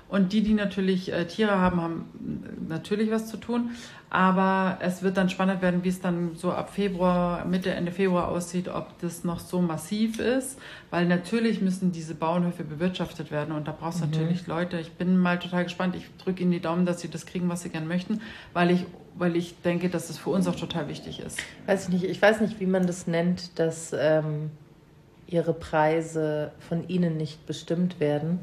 Und die, die natürlich äh, Tiere haben, haben natürlich was zu tun. Aber es wird dann spannend werden, wie es dann so ab Februar, Mitte, Ende Februar aussieht, ob das noch so massiv ist. Weil natürlich müssen diese Bauernhöfe bewirtschaftet werden und da brauchst du mhm. natürlich Leute. Ich bin mal total gespannt. Ich drücke ihnen die Daumen, dass sie das kriegen, was sie gerne möchten, weil ich, weil ich denke, dass das für uns auch total wichtig ist. Weiß ich nicht, ich weiß nicht, wie man das nennt, dass ähm, ihre Preise von ihnen nicht bestimmt werden.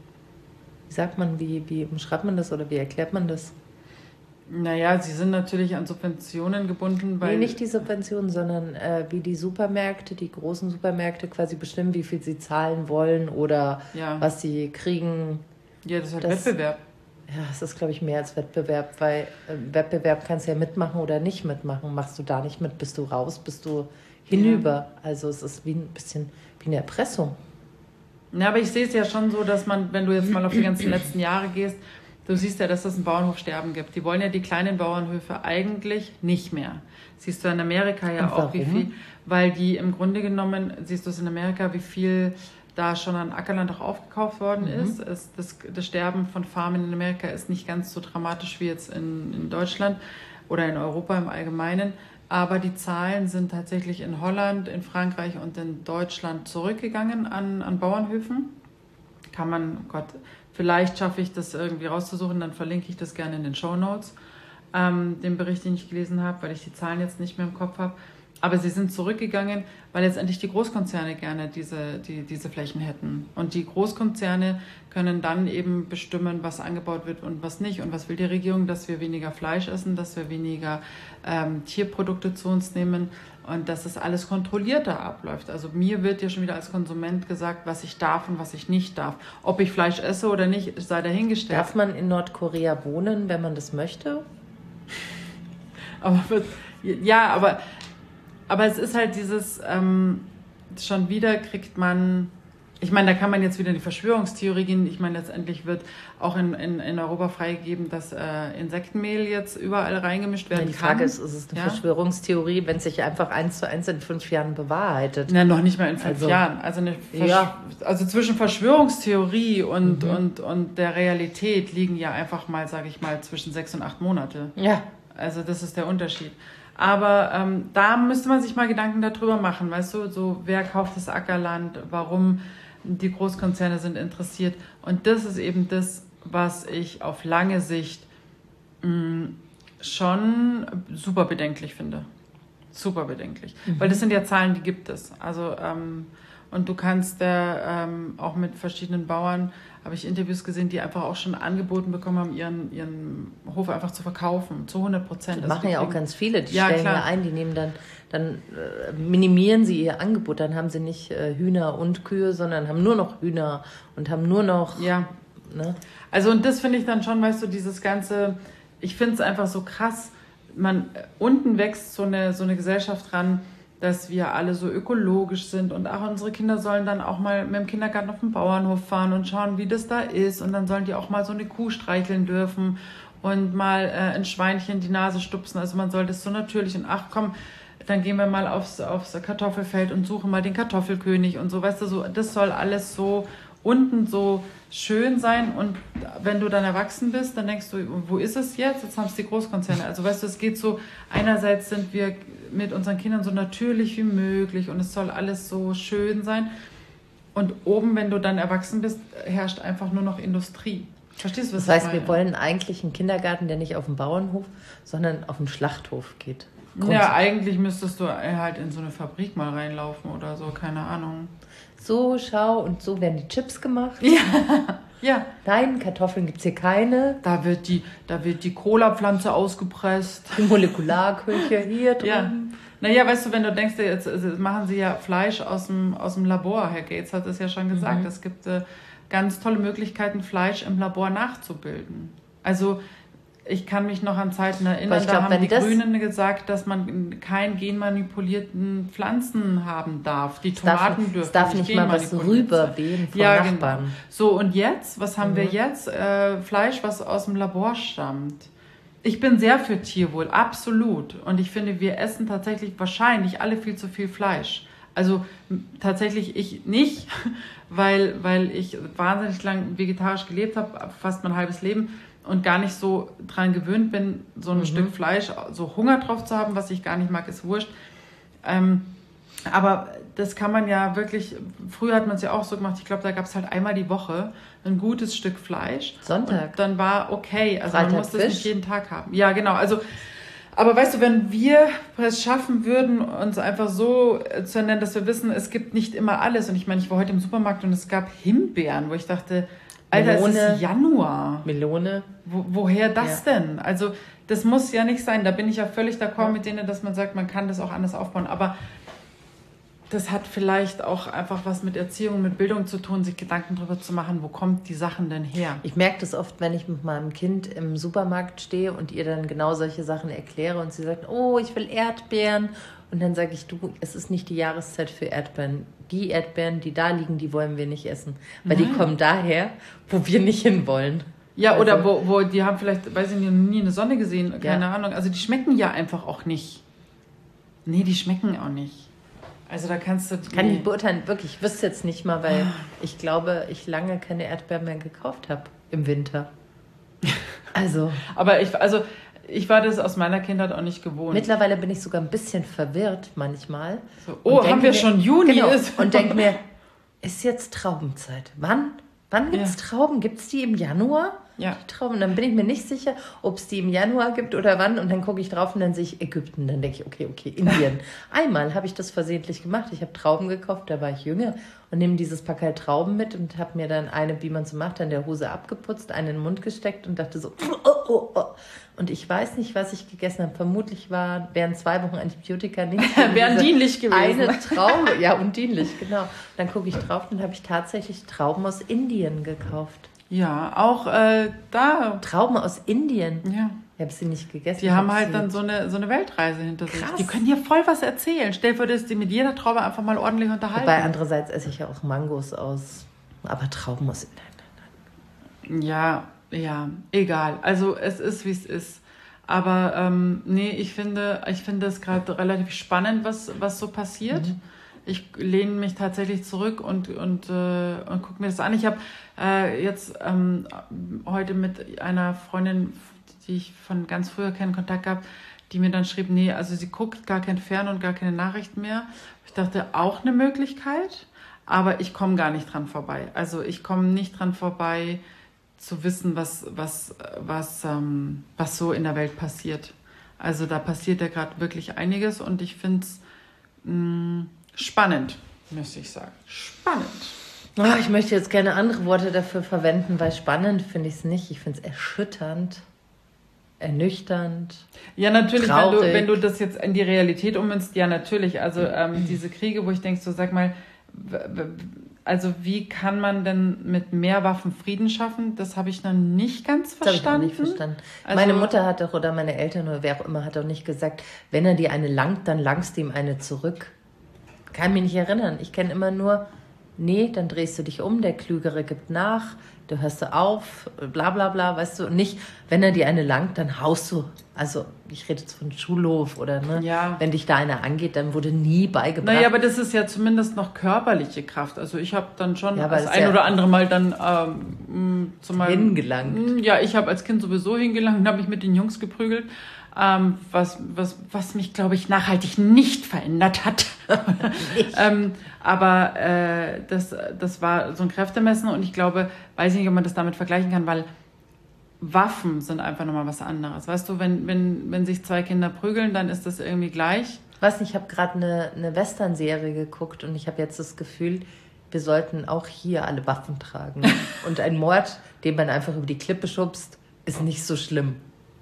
Wie sagt man, wie, wie umschreibt man das oder wie erklärt man das? Naja, sie sind natürlich an Subventionen gebunden. Weil nee, nicht die Subventionen, sondern äh, wie die Supermärkte, die großen Supermärkte quasi bestimmen, wie viel sie zahlen wollen oder ja. was sie kriegen. Ja, das ist halt das, Wettbewerb. Ja, es ist, glaube ich, mehr als Wettbewerb, weil äh, Wettbewerb kannst du ja mitmachen oder nicht mitmachen. Machst du da nicht mit, bist du raus, bist du hinüber. Ja. Also es ist wie ein bisschen wie eine Erpressung. Ja, aber ich sehe es ja schon so, dass man, wenn du jetzt mal auf die ganzen letzten Jahre gehst, du siehst ja, dass es ein Bauernhofsterben gibt. Die wollen ja die kleinen Bauernhöfe eigentlich nicht mehr. Siehst du in Amerika ja Und auch, warum? wie viel, weil die im Grunde genommen, siehst du es in Amerika, wie viel da schon an Ackerland auch aufgekauft worden mhm. ist. Es, das, das Sterben von Farmen in Amerika ist nicht ganz so dramatisch wie jetzt in, in Deutschland oder in Europa im Allgemeinen. Aber die Zahlen sind tatsächlich in Holland, in Frankreich und in Deutschland zurückgegangen an, an Bauernhöfen. Kann man, oh Gott, vielleicht schaffe ich das irgendwie rauszusuchen, dann verlinke ich das gerne in den Shownotes, ähm, den Bericht, den ich gelesen habe, weil ich die Zahlen jetzt nicht mehr im Kopf habe. Aber sie sind zurückgegangen, weil letztendlich die Großkonzerne gerne diese, die, diese Flächen hätten. Und die Großkonzerne können dann eben bestimmen, was angebaut wird und was nicht. Und was will die Regierung? Dass wir weniger Fleisch essen, dass wir weniger ähm, Tierprodukte zu uns nehmen und dass das alles kontrollierter abläuft. Also mir wird ja schon wieder als Konsument gesagt, was ich darf und was ich nicht darf. Ob ich Fleisch esse oder nicht, sei dahingestellt. Darf man in Nordkorea wohnen, wenn man das möchte? Aber ja, aber... Aber es ist halt dieses, ähm, schon wieder kriegt man, ich meine, da kann man jetzt wieder in die Verschwörungstheorie gehen. Ich meine, letztendlich wird auch in, in, in Europa freigegeben, dass äh, Insektenmehl jetzt überall reingemischt werden ja, die kann. Die Frage ist, ist es eine ja? Verschwörungstheorie, wenn es sich einfach eins zu eins in fünf Jahren bewahrheitet? Na, noch nicht mal in fünf also, Jahren. Also, eine Versch- ja. also zwischen Verschwörungstheorie und, mhm. und, und der Realität liegen ja einfach mal, sage ich mal, zwischen sechs und acht Monate. Ja. Also das ist der Unterschied. Aber ähm, da müsste man sich mal Gedanken darüber machen, weißt du, so wer kauft das Ackerland, warum die Großkonzerne sind interessiert. Und das ist eben das, was ich auf lange Sicht mh, schon super bedenklich finde. Super bedenklich. Mhm. Weil das sind ja Zahlen, die gibt es. Also ähm, und du kannst da ähm, auch mit verschiedenen Bauern, habe ich Interviews gesehen, die einfach auch schon angeboten bekommen haben, ihren, ihren Hof einfach zu verkaufen, zu hundert Prozent. Das also machen ja kriegen, auch ganz viele, die ja, stellen klar. ja ein, die nehmen dann, dann äh, minimieren sie ihr Angebot, dann haben sie nicht äh, Hühner und Kühe, sondern haben nur noch Hühner und haben nur noch... Ja, ne? Also und das finde ich dann schon, weißt du, dieses ganze, ich finde es einfach so krass, man, unten wächst so eine, so eine Gesellschaft ran, dass wir alle so ökologisch sind und auch unsere Kinder sollen dann auch mal mit dem Kindergarten auf den Bauernhof fahren und schauen, wie das da ist und dann sollen die auch mal so eine Kuh streicheln dürfen und mal äh, ein Schweinchen die Nase stupsen, also man soll das so natürlich und ach komm, dann gehen wir mal aufs, aufs Kartoffelfeld und suchen mal den Kartoffelkönig und so, weißt du, so, das soll alles so unten so schön sein und wenn du dann erwachsen bist, dann denkst du, wo ist es jetzt? Jetzt haben es die Großkonzerne. Also weißt du, es geht so, einerseits sind wir mit unseren Kindern so natürlich wie möglich und es soll alles so schön sein und oben, wenn du dann erwachsen bist, herrscht einfach nur noch Industrie. Verstehst du, was das heißt, ich meine? Wir wollen eigentlich einen Kindergarten, der nicht auf dem Bauernhof, sondern auf dem Schlachthof geht. Kommst ja, eigentlich müsstest du halt in so eine Fabrik mal reinlaufen oder so, keine Ahnung. So, schau, und so werden die Chips gemacht. Ja, ja. Nein, Kartoffeln gibt es hier keine. Da wird die, da wird die Cola-Pflanze ausgepresst. Die Molekularküche hier drin. Ja. Naja, weißt du, wenn du denkst, jetzt machen sie ja Fleisch aus dem, aus dem Labor. Herr Gates hat es ja schon gesagt. Mhm. Es gibt äh, ganz tolle Möglichkeiten, Fleisch im Labor nachzubilden. Also ich kann mich noch an Zeiten erinnern, da glaub, haben die Grünen gesagt, dass man keinen genmanipulierten Pflanzen haben darf. Die Tomaten darf, dürfen es darf nicht, nicht mal was rüberwehen von ja, Nachbarn. Genau. So, und jetzt, was haben mhm. wir jetzt? Äh, Fleisch, was aus dem Labor stammt. Ich bin sehr für Tierwohl, absolut. Und ich finde, wir essen tatsächlich wahrscheinlich alle viel zu viel Fleisch. Also m- tatsächlich ich nicht, weil, weil ich wahnsinnig lang vegetarisch gelebt habe, fast mein halbes Leben und gar nicht so dran gewöhnt bin, so ein Mhm. Stück Fleisch, so Hunger drauf zu haben, was ich gar nicht mag, ist wurscht. Ähm, aber das kann man ja wirklich, früher hat man es ja auch so gemacht, ich glaube, da gab es halt einmal die Woche ein gutes Stück Fleisch. Sonntag. Und dann war okay, also Freitag man musste es Fisch. nicht jeden Tag haben. Ja, genau, also, aber weißt du, wenn wir es schaffen würden, uns einfach so äh, zu ernähren, dass wir wissen, es gibt nicht immer alles. Und ich meine, ich war heute im Supermarkt und es gab Himbeeren, wo ich dachte, Alter, es Melone. ist Januar. Melone. Wo, woher das denn? Also das muss ja nicht sein. Da bin ich ja völlig d'accord Ja. mit denen, dass man sagt, man kann das auch anders aufbauen. Aber das hat vielleicht auch einfach was mit Erziehung, mit Bildung zu tun, sich Gedanken darüber zu machen, wo kommt die Sachen denn her? Ich merke das oft, wenn ich mit meinem Kind im Supermarkt stehe und ihr dann genau solche Sachen erkläre und sie sagt, oh, ich will Erdbeeren. Und dann sage ich, du, es ist nicht die Jahreszeit für Erdbeeren. Die Erdbeeren, die da liegen, die wollen wir nicht essen. Weil die Nein. kommen daher, wo wir nicht hinwollen. Ja, Also- oder wo, wo die haben vielleicht, weiß ich nicht, nie eine Sonne gesehen, keine Ja. Ahnung. Also die schmecken ja einfach auch nicht. Nee, die schmecken auch nicht. Also da kannst du... Die, Kann ich beurteilen, wirklich, ich wüsste jetzt nicht mal, weil ich glaube, ich lange keine Erdbeeren mehr gekauft habe im Winter. Also, aber ich, also ich war das aus meiner Kindheit auch nicht gewohnt. mittlerweile bin ich sogar ein bisschen verwirrt manchmal. So, Und oh, denke haben wir mir- schon Juni? Genau, Ist. und denke mir, ist jetzt Traubenzeit? Wann? Wann gibt es Ja. Trauben? Gibt es die im Januar? Ja. Die Trauben. Dann bin ich mir nicht sicher, ob es die im Januar gibt oder wann. Und dann gucke ich drauf und dann sehe ich Ägypten. Dann denke ich, okay, okay, Indien. Einmal habe ich das versehentlich gemacht. Ich habe Trauben gekauft, da war ich jünger. Und nehme dieses Packerl Trauben mit und habe mir dann eine, wie man so macht, an der Hose abgeputzt, eine in den Mund gesteckt und dachte so, oh, oh, oh. Und ich weiß nicht, was ich gegessen habe. Vermutlich war, wären zwei Wochen Antibiotika nicht. Wären diese dienlich gewesen. Eine Traube, ja, und dienlich, genau. Dann gucke ich drauf und habe ich tatsächlich Trauben aus Indien gekauft. Ja, auch äh, da. Trauben aus Indien. Ja. Ich habe sie nicht gegessen. Die ich haben hab halt sie- dann so eine, so eine Weltreise hinter sich. Krass. Die können dir voll was erzählen. Stell dir vor, dass die mit jeder Traube einfach mal ordentlich unterhalten. Wobei andererseits esse ich ja auch Mangos aus, aber Trauben aus Indien. Ja, ja, egal. Also es ist, wie es ist. Aber ähm, nee, ich finde, ich finde es gerade relativ spannend, was, was so passiert. Mhm. Ich lehne mich tatsächlich zurück und, und, äh, und gucke mir das an. Ich habe äh, jetzt ähm, heute mit einer Freundin, die ich von ganz früher kenne, Kontakt gehabt, die mir dann schrieb, nee, also sie guckt gar kein Fern und gar keine Nachrichten mehr. Ich dachte, auch eine Möglichkeit, aber ich komme gar nicht dran vorbei. Also ich komme nicht dran vorbei, zu wissen, was, was, was, ähm, was so in der Welt passiert. Also da passiert ja gerade wirklich einiges und ich finde es spannend, müsste ich sagen. Spannend. Oh, ich möchte jetzt gerne andere Worte dafür verwenden, weil spannend finde ich es nicht. Ich finde es erschütternd, ernüchternd. Ja, natürlich, wenn du, Traurig. wenn du das jetzt in die Realität ummünzt, ja, natürlich. Also ähm, diese Kriege, wo ich denke, so sag mal, w- w- also wie kann man denn mit mehr Waffen Frieden schaffen? Das habe ich noch nicht ganz Das habe ich auch verstanden. nicht verstanden. Also- Meine Mutter hat doch, oder meine Eltern oder wer auch immer, hat doch nicht gesagt, wenn er dir eine langt, dann langst du ihm eine zurück. Kann mich nicht erinnern. Ich kenne immer nur, nee, dann drehst du dich um, der Klügere gibt nach, du hörst du auf, bla bla bla, weißt du. Und nicht, wenn er dir eine langt, dann haust du. Also ich rede jetzt von Schulhof oder ne, Ja. wenn dich da einer angeht, dann wurde nie beigebracht. Naja, aber das ist ja zumindest noch körperliche Kraft. Also ich habe dann schon Ja, aber das es ein ist ja- oder andere Mal dann ähm, mh, zumal Hingelangt. Mh, Ja, ich habe als Kind sowieso hingelangt und habe mich mit den Jungs geprügelt, ähm, was, was, was mich, glaube ich, nachhaltig nicht verändert hat. ähm, aber äh, das, das war so ein Kräftemessen und ich glaube, weiß nicht, ob man das damit vergleichen kann, weil Waffen sind einfach nochmal was anderes. Weißt du, wenn, wenn, wenn sich zwei Kinder prügeln, dann ist das irgendwie gleich. Ich weiß nicht, ich habe gerade eine, eine Western-Serie geguckt und ich habe jetzt das Gefühl, wir sollten auch hier alle Waffen tragen. Und ein Mord, den man einfach über die Klippe schubst, ist nicht so schlimm.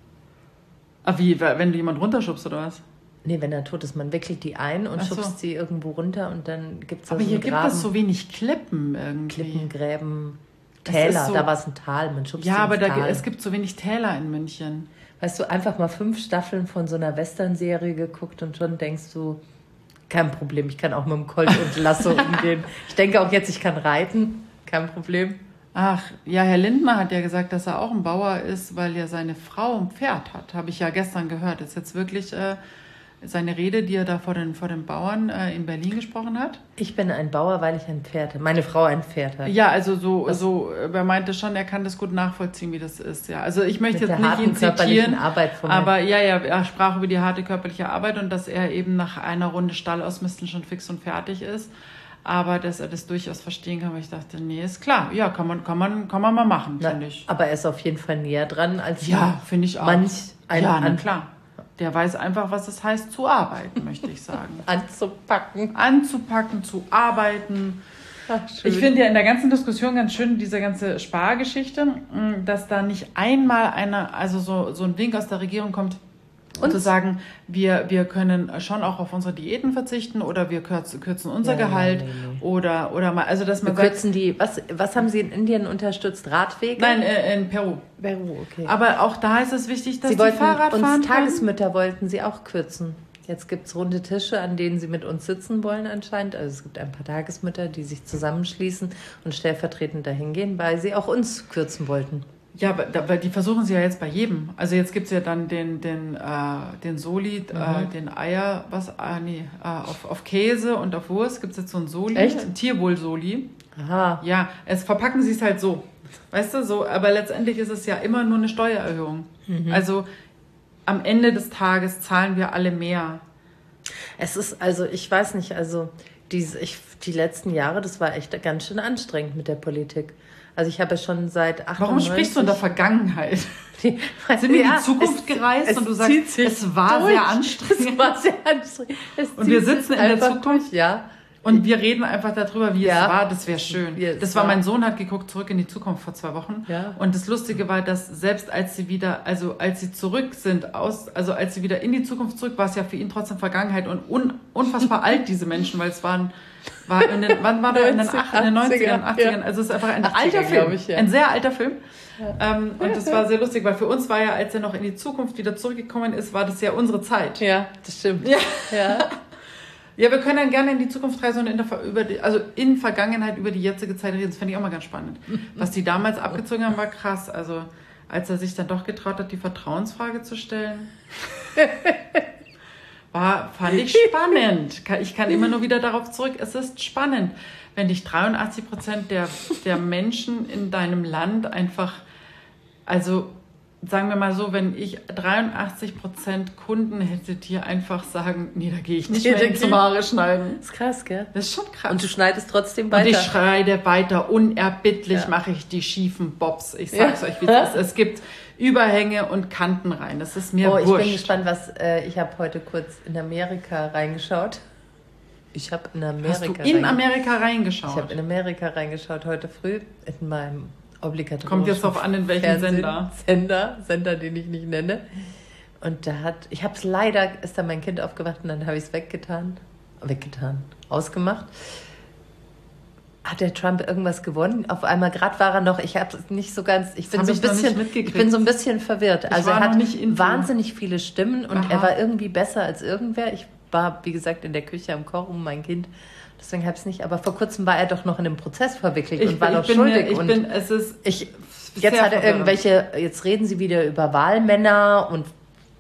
Ah, wie, wenn du jemand runterschubst oder was? Nee, wenn er tot ist, man wickelt die ein und Ach so. schubst sie irgendwo runter und dann gibt es da Aber so hier einen gibt Graben, es so wenig Klippen irgendwie. Klippen, Gräben, Das Täler. ist so- Da war es ein Tal, man schubst Ja, sie aber ins da, Tal. es gibt so wenig Täler in München. Weißt du, einfach mal fünf Staffeln von so einer Western-Serie geguckt und schon denkst du, kein Problem, ich kann auch mit dem Colt und Lasso umgehen. Ich denke auch jetzt, ich kann reiten, kein Problem. Ach, ja, Herr Lindner hat ja gesagt, dass er auch ein Bauer ist, weil ja seine Frau ein Pferd hat. Habe ich ja gestern gehört. Ist jetzt wirklich äh, seine Rede, die er da vor den, vor den Bauern äh, in Berlin gesprochen hat. Ich bin ein Bauer, weil ich ein Pferd habe. Meine Frau ein Pferd hat. Ja, also so, so, er meinte schon, er kann das gut nachvollziehen, wie das ist. Ja, also ich möchte Mit jetzt der nicht ihn harten körperlichen zitieren, Arbeit von aber ja, ja, er sprach über die harte körperliche Arbeit und dass er eben nach einer Runde Stall ausmisten schon fix und fertig ist. Aber dass er das durchaus verstehen kann, weil ich dachte, nee, ist klar, ja, kann man, kann man, kann man mal machen, finde ich. Aber er ist auf jeden Fall näher dran als ja, finde ich auch. manch ein ja, na klar. Der weiß einfach, was es heißt, zu arbeiten, möchte ich sagen. Anzupacken. Anzupacken, zu arbeiten. Ach, ich finde ja in der ganzen Diskussion ganz schön diese ganze Spargeschichte, dass da nicht einmal eine, also so, so ein Ding aus der Regierung kommt, und zu sagen, wir, wir können schon auch auf unsere Diäten verzichten oder wir kürzen, kürzen unser ja, Gehalt nee, nee, nee. oder oder mal, also dass man wir kürzen die, was, was haben Sie in Indien unterstützt? Radwege? Nein, äh, in Peru. Peru, okay. Aber auch da ist es wichtig, dass Sie die wollten Fahrradfahren uns Tagesmütter wollten Sie auch kürzen. Jetzt gibt es runde Tische, an denen Sie mit uns sitzen wollen anscheinend. Also es gibt ein paar Tagesmütter, die sich zusammenschließen und stellvertretend dahin gehen, weil sie auch uns kürzen wollten. Ja, weil die versuchen sie ja jetzt bei jedem. Also jetzt gibt es ja dann den, den, äh, den Soli, mhm. äh, den Eier, was, ah, nee, äh, auf, auf Käse und auf Wurst gibt es jetzt so ein Soli. Echt? Ein Tierwohl-Soli. Aha. Ja, es verpacken sie es halt so. Weißt du, so, aber letztendlich ist es ja immer nur eine Steuererhöhung. Mhm. Also am Ende des Tages zahlen wir alle mehr. Es ist, also ich weiß nicht, also diese, ich, die letzten Jahre, das war echt ganz schön anstrengend mit der Politik. Also ich habe ja schon seit achtundneunzig... Warum sprichst du in der Vergangenheit? Die, Sind wir ja, in die Zukunft es, gereist es und du sagst, es war durch. sehr anstrengend. Es war sehr anstrengend. Es und wir sitzen in der Zukunft durch, ja. und wir reden einfach darüber, wie ja. es war. Das wäre schön. Ja, das war, war, mein Sohn hat geguckt, Zurück in die Zukunft vor zwei Wochen. Ja. Und das Lustige war, dass selbst als sie wieder, also als sie zurück sind, aus, also als sie wieder in die Zukunft zurück, war es ja für ihn trotzdem Vergangenheit und un, unfassbar alt, diese Menschen, weil es waren... War in den, wann war der? In den, acht, in den neunzigern, achtzigern. Ja. Also es ist einfach ein achtziger, alter Film. Ich, ja. Ein sehr alter Film. Ja. Ähm, und das war sehr lustig, weil für uns war ja, als er noch in die Zukunft wieder zurückgekommen ist, war das ja unsere Zeit. Ja, das stimmt. Ja, ja. ja wir können dann gerne in die Zukunft reisen und in der, über die, also in Vergangenheit über die jetzige Zeit reden. Das fände ich auch mal ganz spannend. Was die damals abgezogen haben, war krass. Also als er sich dann doch getraut hat, die Vertrauensfrage zu stellen. War, fand ich spannend. Ich kann immer nur wieder darauf zurück. Es ist spannend, wenn dich dreiundachtzig Prozent der, der Menschen in deinem Land einfach, also sagen wir mal so, wenn ich dreiundachtzig Prozent Kunden hätte, die einfach sagen, nee, da gehe ich nicht nee, mehr hin zum Haare schneiden. Das ist krass, gell? Das ist schon krass. Und du schneidest trotzdem weiter. Und ich schneide weiter. Unerbittlich ja. mache ich die schiefen Bobs. Ich sag's ja. euch, wie es ist. Es gibt Überhänge und Kanten rein. Das ist mir oh, wurscht. Ich bin gespannt, was... Äh, ich habe heute kurz in Amerika reingeschaut. Ich habe in Amerika... Hast du in Amerika reingeschaut? Ich habe in Amerika reingeschaut heute früh in meinem obligatorischen... Kommt jetzt drauf an, in welchem Sender. Sender, Sender, den ich nicht nenne. Und da hat... Ich habe es leider... Ist da mein Kind aufgewacht und dann habe ich es weggetan. Weggetan. Ausgemacht. Hat der Trump irgendwas gewonnen? Auf einmal, gerade war er noch, ich habe es nicht so ganz, ich bin, so ein, bisschen, ich bin so ein bisschen verwirrt. Ich also er hat wahnsinnig viele Stimmen und Aha. er war irgendwie besser als irgendwer. Ich war, wie gesagt, in der Küche am Kochen, mein Kind. Deswegen habe ich es nicht. Aber vor kurzem war er doch noch in einem Prozess verwickelt ich, und war doch schuldig. Mir, ich und bin, es ist ich, jetzt hat er irgendwelche, jetzt reden sie wieder über Wahlmänner und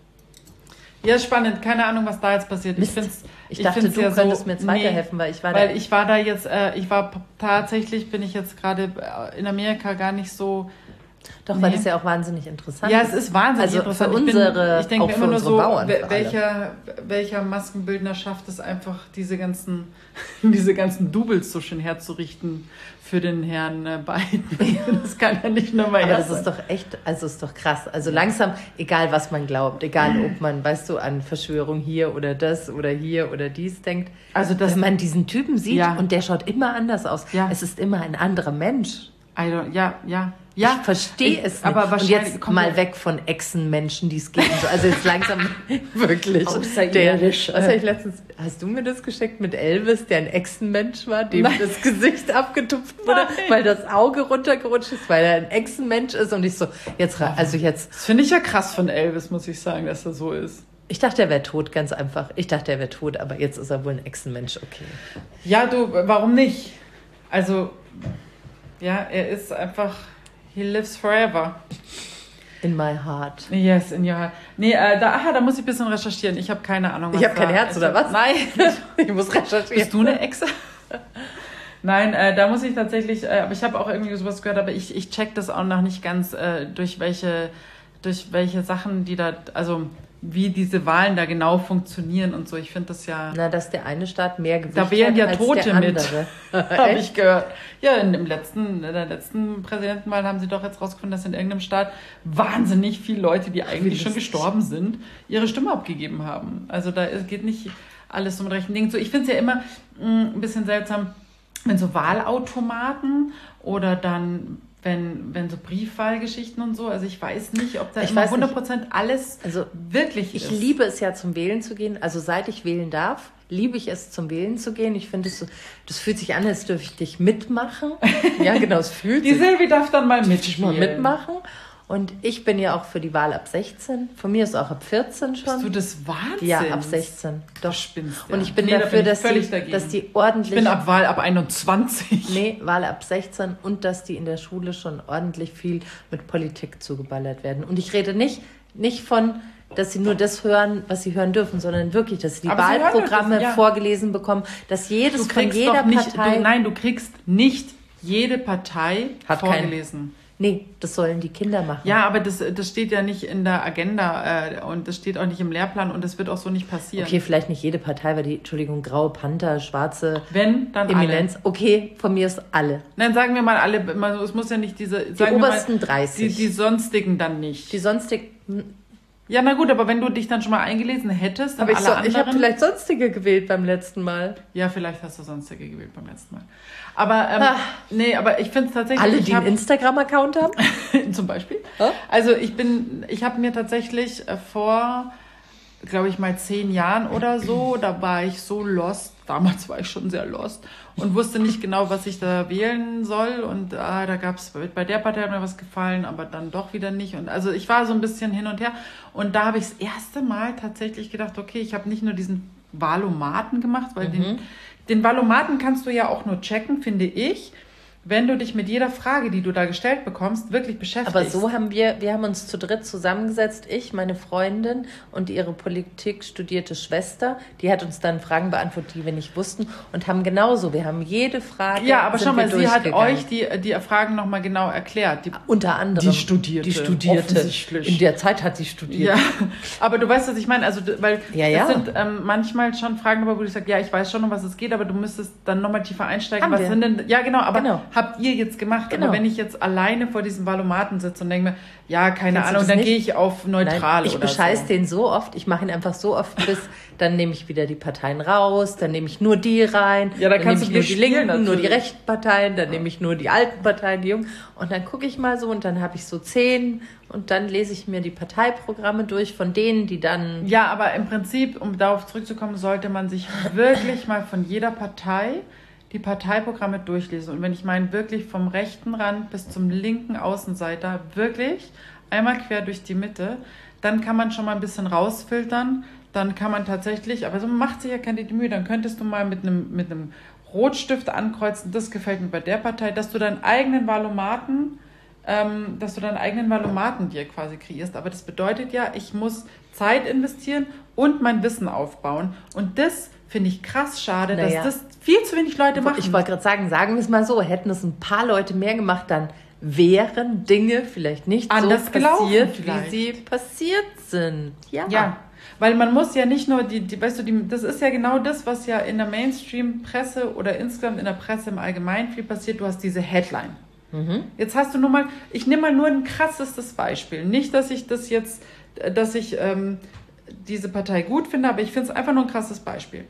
ja, spannend. Keine Ahnung, was da jetzt passiert. Mist. Ich find's, Ich dachte, ich du ja könntest so, mir jetzt weiterhelfen, nee, weil ich war weil da. ich war da jetzt, äh, ich war tatsächlich, bin ich jetzt gerade in Amerika gar nicht so. Doch, nee. weil das ja auch wahnsinnig interessant ist. Ja, es ist wahnsinnig also interessant. Für unsere, ich, bin, ich denke immer nur so, Bauern, welcher, welcher Maskenbildner schafft es einfach, diese ganzen, diese ganzen Doubles so schön herzurichten für den Herrn Biden. Das kann ja nicht nur mal Aber das sein. Ist doch echt, also ist doch krass. Also langsam, egal was man glaubt, egal ob man, weißt du, an Verschwörung hier oder das oder hier oder dies denkt. Also dass man diesen Typen sieht ja. und der schaut immer anders aus. Ja. Es ist immer ein anderer Mensch. Also, ja, ja. Ja, ich verstehe es nicht. Aber und jetzt mal weg von Echsenmenschen, die es gibt. Also jetzt langsam wirklich. Außerirdisch. Der, was hab ich letztens, hast du mir das geschickt mit Elvis, der ein Echsenmensch war, dem Nein. das Gesicht abgetupft wurde, Nein. weil das Auge runtergerutscht ist, weil er ein Echsenmensch ist und ich so, jetzt, also jetzt. Das finde ich ja krass von Elvis, muss ich sagen, dass er so ist. Ich dachte, er wäre tot, ganz einfach. Ich dachte, er wäre tot, aber jetzt ist er wohl ein Echsenmensch, okay. Ja, du, warum nicht? Also, ja, er ist einfach... He lives forever. In my heart. Yes, in your heart. Nee, äh, da, aha, da muss ich ein bisschen recherchieren. Ich habe keine Ahnung, was Ich habe kein Herz, oder was? Nein. Ich muss recherchieren. Bist du eine Echse? Nein, äh, da muss ich tatsächlich, äh, aber ich habe auch irgendwie sowas gehört, aber ich, ich check das auch noch nicht ganz, äh, durch welche, durch welche Sachen, die da, also wie diese Wahlen da genau funktionieren und so. Ich finde das ja... Na, dass der eine Staat mehr Gewicht da wählen hat ja als Tote der andere. mit, habe ich gehört. Ja, in, dem letzten, in der letzten Präsidentenwahl haben sie doch jetzt rausgefunden, dass in irgendeinem Staat wahnsinnig viele Leute, die eigentlich schon gestorben sind, ihre Stimme abgegeben haben. Also da geht nicht alles so mit rechten Dingen. So, ich finde es ja immer mh, ein bisschen seltsam, wenn so Wahlautomaten oder dann, wenn, wenn so Briefwahlgeschichten und so, also ich weiß nicht, ob da ich immer hundert Prozent alles also, wirklich ich ist. Ich liebe es ja, zum Wählen zu gehen. Also seit ich wählen darf, liebe ich es, zum Wählen zu gehen. Ich finde, es so, das fühlt sich an, als dürfte ich mitmachen. Ja, genau, es fühlt Die sich. Die Silvi darf dann mal mitspielen. Mal mitmachen. Und ich bin ja auch für die Wahl ab sechzehn. Von mir ist auch ab vierzehn schon. Bist du das Wahnsinn? Ja, ab sechzehn. Doch. Du spinnst, ja. Und ich bin nee, dafür, da bin ich dass, die, dass die ordentlich... Ich bin ab Wahl ab einundzwanzig. Nee, Wahl ab sechzehn und dass die in der Schule schon ordentlich viel mit Politik zugeballert werden. Und ich rede nicht, nicht von, dass sie nur das hören, was sie hören dürfen, sondern wirklich, dass sie die Aber Wahlprogramme das, ja. vorgelesen bekommen, dass jedes du von jeder nicht, Partei... Du, nein, du kriegst nicht jede Partei hat vorgelesen. Kein, Nee, das sollen die Kinder machen. Ja, aber das, das steht ja nicht in der Agenda äh, und das steht auch nicht im Lehrplan und das wird auch so nicht passieren. Okay, vielleicht nicht jede Partei, weil die, Entschuldigung, graue Panther, schwarze Wenn, dann Eminenz. Alle. Okay, von mir ist alle. Nein, sagen wir mal alle, es muss ja nicht diese... Die obersten mal, dreißig. Die, die sonstigen dann nicht. Die sonstigen... Ja, na gut, aber wenn du dich dann schon mal eingelesen hättest, dann aber ich, alle so, anderen... ich habe vielleicht sonstige gewählt beim letzten Mal. Ja, vielleicht hast du sonstige gewählt beim letzten Mal. Aber, ähm, nee, aber ich finde es tatsächlich... Alle, die einen Instagram-Account haben? Zum Beispiel. Huh? Also ich bin, ich habe mir tatsächlich vor, glaube ich mal zehn Jahren oder so, da war ich so lost, damals war ich schon sehr lost und wusste nicht genau, was ich da wählen soll und ah, da gab es, bei der Partei hat mir was gefallen, aber dann doch wieder nicht und also ich war so ein bisschen hin und her und da habe ich das erste Mal tatsächlich gedacht, okay, ich habe nicht nur diesen Wahlomaten gemacht, weil mhm. den, den Wahlomaten kannst du ja auch nur checken, finde ich, wenn du dich mit jeder Frage, die du da gestellt bekommst, wirklich beschäftigst. Aber so haben wir, wir haben uns zu dritt zusammengesetzt, ich, meine Freundin und ihre Politik studierte Schwester, die hat uns dann Fragen beantwortet, die wir nicht wussten und haben genauso, wir haben jede Frage. Ja, aber schau mal, sie hat euch die, die Fragen nochmal genau erklärt. Die, Unter anderem. Die studierte. Die studierte. In der Zeit hat sie studiert. Ja, aber du weißt, was ich meine. Also, weil ja, ja. es sind ähm, manchmal schon Fragen, wo ich sage, ja, ich weiß schon, um was es geht, aber du müsstest dann nochmal tiefer einsteigen. Haben was wir. sind denn, ja, genau, aber genau. habt ihr jetzt gemacht? Genau. Aber wenn ich jetzt alleine vor diesem Valomaten sitze und denke mir, ja, keine Kennst Ahnung, dann gehe ich auf neutral. Nein, ich oder bescheiß so. den so oft, ich mache ihn einfach so oft, bis dann nehme ich wieder die Parteien raus, dann nehme ich nur die rein, ja, da dann kannst nehme du ich nur die Linken, natürlich. nur die rechten Parteien, dann ja. nehme ich nur die alten Parteien, die Jungen und dann gucke ich mal so und dann habe ich so zehn und dann lese ich mir die Parteiprogramme durch von denen, die dann... Ja, aber im Prinzip, um darauf zurückzukommen, sollte man sich wirklich mal von jeder Partei die Parteiprogramme durchlesen. Und wenn ich meine, wirklich vom rechten Rand bis zum linken Außenseiter, wirklich einmal quer durch die Mitte, dann kann man schon mal ein bisschen rausfiltern. Dann kann man tatsächlich, aber so macht sich ja keine Mühe, dann könntest du mal mit einem, mit einem Rotstift ankreuzen, das gefällt mir bei der Partei, dass du deinen eigenen Valomaten, ähm, dass du deinen eigenen Valomaten dir quasi kreierst. Aber das bedeutet ja, ich muss Zeit investieren und mein Wissen aufbauen. Und das finde ich krass schade, naja. dass das viel zu wenig Leute machen. Ich wollte gerade sagen, sagen wir es mal so, hätten es ein paar Leute mehr gemacht, dann wären Dinge vielleicht nicht anders so passiert, wie sie passiert sind. Ja. ja. Weil man muss ja nicht nur, die, die, weißt du, die, das ist ja genau das, was ja in der Mainstream-Presse oder insgesamt in der Presse im Allgemeinen viel passiert. Du hast diese Headline. Mhm. Jetzt hast du nur mal, ich nehme mal nur ein krassestes Beispiel. Nicht, dass ich das jetzt, dass ich ähm, diese Partei gut finde, aber ich finde es einfach nur ein krasses Beispiel.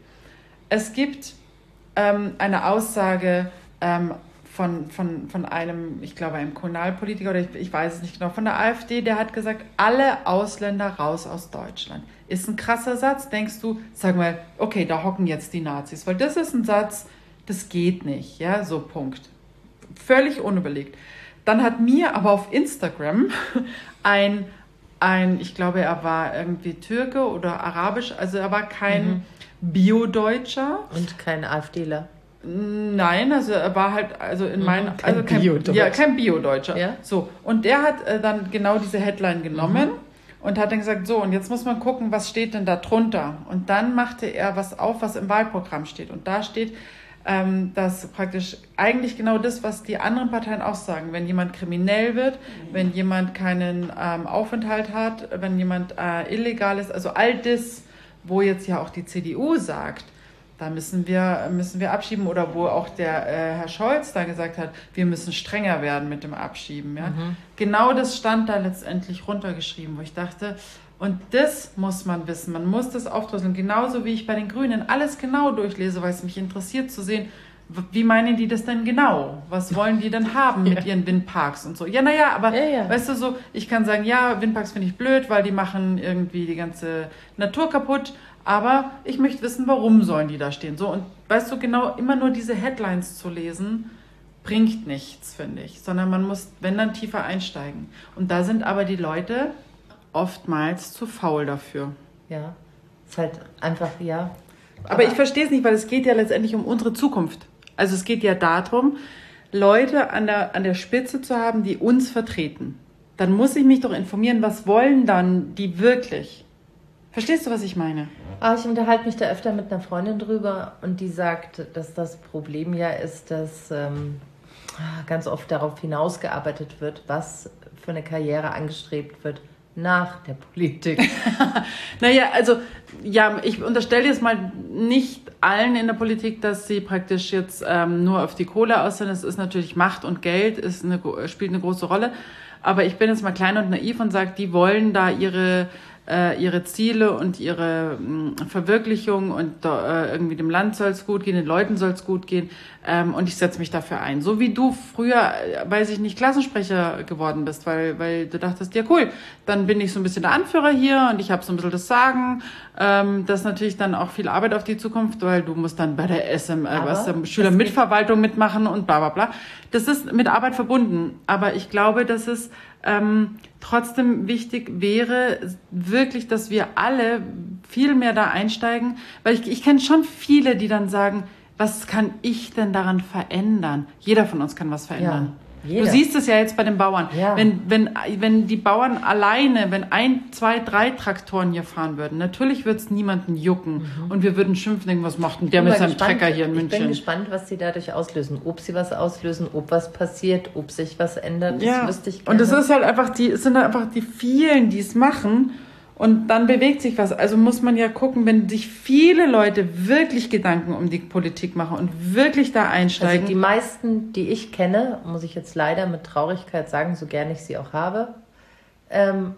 Es gibt ähm, eine Aussage ähm, von, von, von einem, ich glaube, einem Kommunalpolitiker oder ich, ich weiß es nicht genau, von der AfD, der hat gesagt, alle Ausländer raus aus Deutschland. Ist ein krasser Satz, denkst du, sag mal, okay, da hocken jetzt die Nazis, weil das ist ein Satz, das geht nicht, ja, so Punkt. Völlig unüberlegt. Dann hat mir aber auf Instagram ein, ein, ich glaube, er war irgendwie Türke oder Arabisch, also er war kein mhm. Bio-Deutscher. Und kein AfDler. Nein, also er war halt, also in meinen, kein also kein Bio-Deutsch. Ja, kein Bio-Deutscher. Ja? So, und der hat äh, dann genau diese Headline genommen mhm. und hat dann gesagt, so, und jetzt muss man gucken, was steht denn da drunter. Und dann machte er was auf, was im Wahlprogramm steht. Und da steht, ähm, dass praktisch eigentlich genau das, was die anderen Parteien auch sagen, wenn jemand kriminell wird, mhm. wenn jemand keinen ähm, Aufenthalt hat, wenn jemand äh, illegal ist, also all das, wo jetzt ja auch die C D U sagt, da müssen wir, müssen wir abschieben, oder wo auch der äh, Herr Scholz da gesagt hat, wir müssen strenger werden mit dem Abschieben. Ja? Mhm. Genau das stand da letztendlich runtergeschrieben, wo ich dachte, und das muss man wissen, man muss das aufdröseln, genauso wie ich bei den Grünen alles genau durchlese, weil es mich interessiert zu sehen, wie meinen die das denn genau? Was wollen die denn haben mit ja. ihren Windparks und so? Ja, naja, aber ja, ja. weißt du so, ich kann sagen, ja, Windparks finde ich blöd, weil die machen irgendwie die ganze Natur kaputt, aber ich möchte wissen, warum sollen die da stehen? So, und weißt du, genau immer nur diese Headlines zu lesen, bringt nichts, finde ich. Sondern man muss, wenn dann, tiefer einsteigen. Und da sind aber die Leute oftmals zu faul dafür. Ja, ist halt einfach, ja. Aber, aber ich verstehe es nicht, weil es geht ja letztendlich um unsere Zukunft. Also es geht ja darum, Leute an der, an der Spitze zu haben, die uns vertreten. Dann muss ich mich doch informieren, was wollen dann die wirklich? Verstehst du, was ich meine? Ah, ich unterhalte mich da öfter mit einer Freundin drüber und die sagt, dass das Problem ja ist, dass ähm, ganz oft darauf hinausgearbeitet wird, was für eine Karriere angestrebt wird nach der Politik. Naja, also ja, ich unterstelle jetzt mal nicht allen in der Politik, dass sie praktisch jetzt ähm, nur auf die Kohle aus sind. Es ist natürlich Macht und Geld, ist eine, spielt eine große Rolle. Aber ich bin jetzt mal klein und naiv und sage, die wollen da ihre ihre Ziele und ihre mh, Verwirklichung und äh, irgendwie dem Land soll es gut gehen, den Leuten soll es gut gehen ähm, und ich setze mich dafür ein. So wie du früher, weiß ich nicht, Klassensprecher geworden bist, weil weil du dachtest, ja cool, dann bin ich so ein bisschen der Anführer hier und ich habe so ein bisschen das Sagen. Ähm, das ist natürlich dann auch viel Arbeit auf die Zukunft, weil du musst dann bei der S M, äh, was, äh, Schülermitverwaltung mitmachen und bla bla bla. Das ist mit Arbeit verbunden, aber ich glaube, dass es ähm, trotzdem wichtig wäre, wirklich, dass wir alle viel mehr da einsteigen, weil ich, ich kenne schon viele, die dann sagen, was kann ich denn daran verändern? Jeder von uns kann was verändern. Ja. Jeder. Du siehst es ja jetzt bei den Bauern. Ja. Wenn, wenn, wenn die Bauern alleine, wenn ein, zwei, drei Traktoren hier fahren würden, natürlich würde es niemanden jucken. Mhm. Und wir würden schimpfen, denken, was macht denn der mit seinem Trecker hier in München? Ich bin gespannt, was sie dadurch auslösen. Ob sie was auslösen, ob was passiert, ob sich was ändert. Das ja. wüsste ich gerne. Und es ist halt einfach die, es sind halt einfach die vielen, die es machen. Und dann bewegt sich was. Also muss man ja gucken, wenn sich viele Leute wirklich Gedanken um die Politik machen und wirklich da einsteigen. Also die meisten, die ich kenne, muss ich jetzt leider mit Traurigkeit sagen, so gern ich sie auch habe, ähm,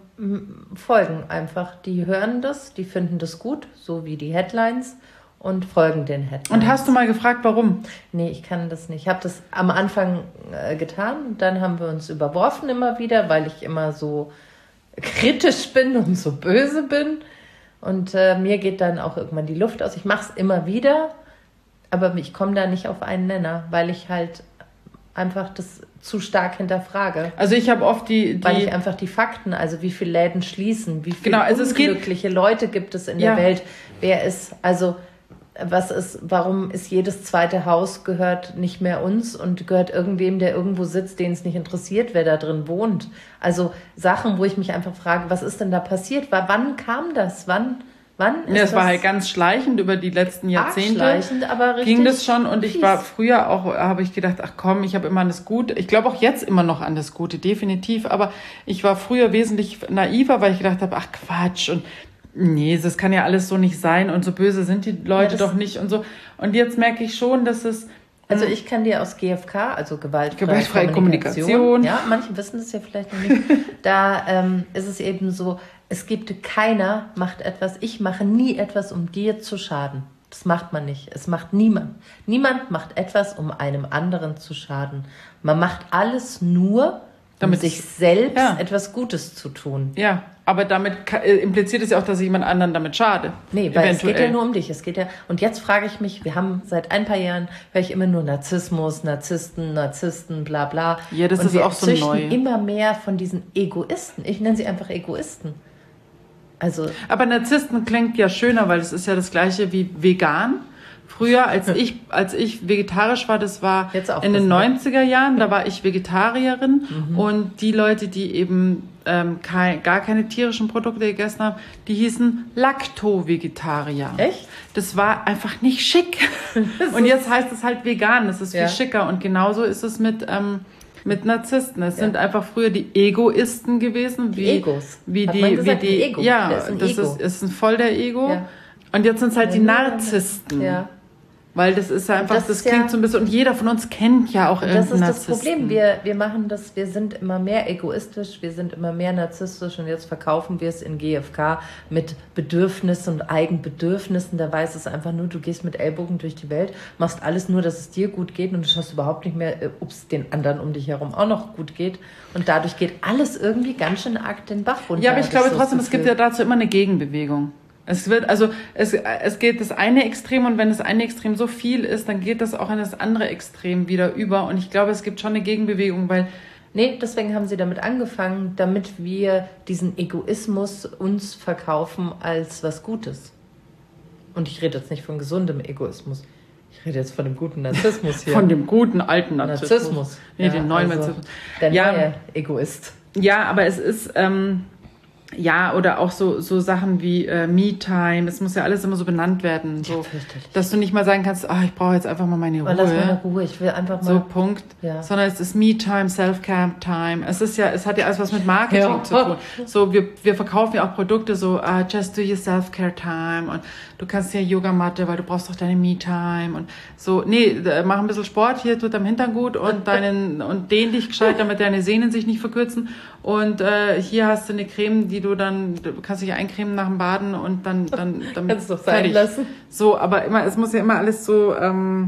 folgen einfach. Die hören das, die finden das gut, so wie die Headlines, und folgen den Headlines. Und hast du mal gefragt, warum? Nee, ich kann das nicht. Ich habe das am Anfang äh, getan und dann haben wir uns überworfen immer wieder, weil ich immer so kritisch bin und so böse bin. Und äh, mir geht dann auch irgendwann die Luft aus. Ich mache es immer wieder, aber ich komme da nicht auf einen Nenner, weil ich halt einfach das zu stark hinterfrage. Also ich habe oft die, die... Weil ich einfach die Fakten, also wie viele Läden schließen, wie viele genau, also unglückliche geht, Leute gibt es in ja. der Welt, wer ist, also... Was ist, warum ist jedes zweite Haus gehört nicht mehr uns und gehört irgendwem, der irgendwo sitzt, den es nicht interessiert, wer da drin wohnt? Also Sachen, wo ich mich einfach frage, was ist denn da passiert? Wann kam das? Wann, wann ist ja, es das? war halt ganz schleichend über die letzten Jahrzehnte. Schleichend, aber richtig ging das schon und fies. Ich war früher auch, habe ich gedacht, ach komm, ich habe immer an das Gute. Ich glaube auch jetzt immer noch an das Gute, definitiv. Aber ich war früher wesentlich naiver, weil ich gedacht habe, ach Quatsch und nee, das kann ja alles so nicht sein und so böse sind die Leute ja, doch nicht und so. Und jetzt merke ich schon, dass es... Also ich kann dir aus G F K, also gewaltfreie, gewaltfreie Kommunikation, Kommunikation, ja, manche wissen das ja vielleicht noch nicht, da ähm, ist es eben so, es gibt keiner macht etwas, ich mache nie etwas, um dir zu schaden. Das macht man nicht. Es macht niemand. Niemand macht etwas, um einem anderen zu schaden. Man macht alles nur, um damit sich selbst ja. etwas Gutes zu tun. Ja, aber damit impliziert es ja auch, dass ich jemand anderen damit schade. Nee, weil eventuell. Es geht ja nur um dich. Es geht ja, und jetzt frage ich mich, wir haben seit ein paar Jahren, höre ich immer nur Narzissmus, Narzissten, Narzissten, bla bla. Ja, das und ist wir auch so neu. Immer mehr von diesen Egoisten. Ich nenne sie einfach Egoisten. Also, aber Narzissten klingt ja schöner, weil es ist ja das Gleiche wie vegan. früher, als ich, als ich vegetarisch war, das war in den neunziger Jahren, da war ich Vegetarierin mhm. und die Leute, die eben ähm, kein, gar keine tierischen Produkte gegessen haben, die hießen Lacto-Vegetarier. Echt? Das war einfach nicht schick. Und jetzt heißt es halt vegan, das ist viel ja. schicker. Und genauso ist es mit... Ähm, Mit Narzissten. Es ja. sind einfach früher die Egoisten gewesen. Wie, die Egos. Wie die, Hat man gesagt, wie die, Ego. Ja, das ist ein das Ego. Ist, ist ein voll der Ego. Ja. Und jetzt sind es halt ja, die Narzissten. Ja. Weil das ist einfach, das, das klingt ja, so ein bisschen, und jeder von uns kennt ja auch irgendeinen Narzissten. Das ist das Narzissten. Problem. Wir, wir machen das, wir sind immer mehr egoistisch, wir sind immer mehr narzisstisch und jetzt verkaufen wir es in G F K mit Bedürfnissen und Eigenbedürfnissen. Da weiß es einfach nur, du gehst mit Ellbogen durch die Welt, machst alles nur, dass es dir gut geht und du schaust überhaupt nicht mehr, ob es den anderen um dich herum auch noch gut geht. Und dadurch geht alles irgendwie ganz schön arg den Bach runter. Ja, aber ich glaube trotzdem, es gibt ja dazu immer eine Gegenbewegung. Es wird, also, es, es geht das eine Extrem und wenn das eine Extrem so viel ist, dann geht das auch in das andere Extrem wieder über und ich glaube, es gibt schon eine Gegenbewegung, weil... Nee, deswegen haben sie damit angefangen, damit wir diesen Egoismus uns verkaufen als was Gutes. Und ich rede jetzt nicht von gesundem Egoismus. Ich rede jetzt von dem guten Narzissmus hier. Von dem guten alten Narzissmus. Narzissmus. Nee, ja, den neuen also Narzissmus. Der ja, neue Egoist. Ja, aber es ist... Ähm, Ja, oder auch so so Sachen wie äh, Me-Time. Es muss ja alles immer so benannt werden, so, ja, dass du nicht mal sagen kannst, oh, ich brauche jetzt einfach mal meine Ruhe. Lass meine Ruhe, ich will einfach mal. So Punkt. Ja. Sondern es ist Me-Time, Self-Care-Time. Es ist ja, es hat ja alles was mit Marketing ja. zu tun. So wir wir verkaufen ja auch Produkte so, uh, just do your Self-Care-Time und du kannst ja Yogamatte, weil du brauchst doch deine Me-Time und so. Nee, mach ein bisschen Sport, hier tut am Hintern gut und deinen und dehn dich gescheit, damit deine Sehnen sich nicht verkürzen. Und äh, hier hast du eine Creme, die du dann, du kannst dich eincremen nach dem Baden und dann, dann, dann kannst du doch sein lassen. So, aber immer, es muss ja immer alles so, ähm,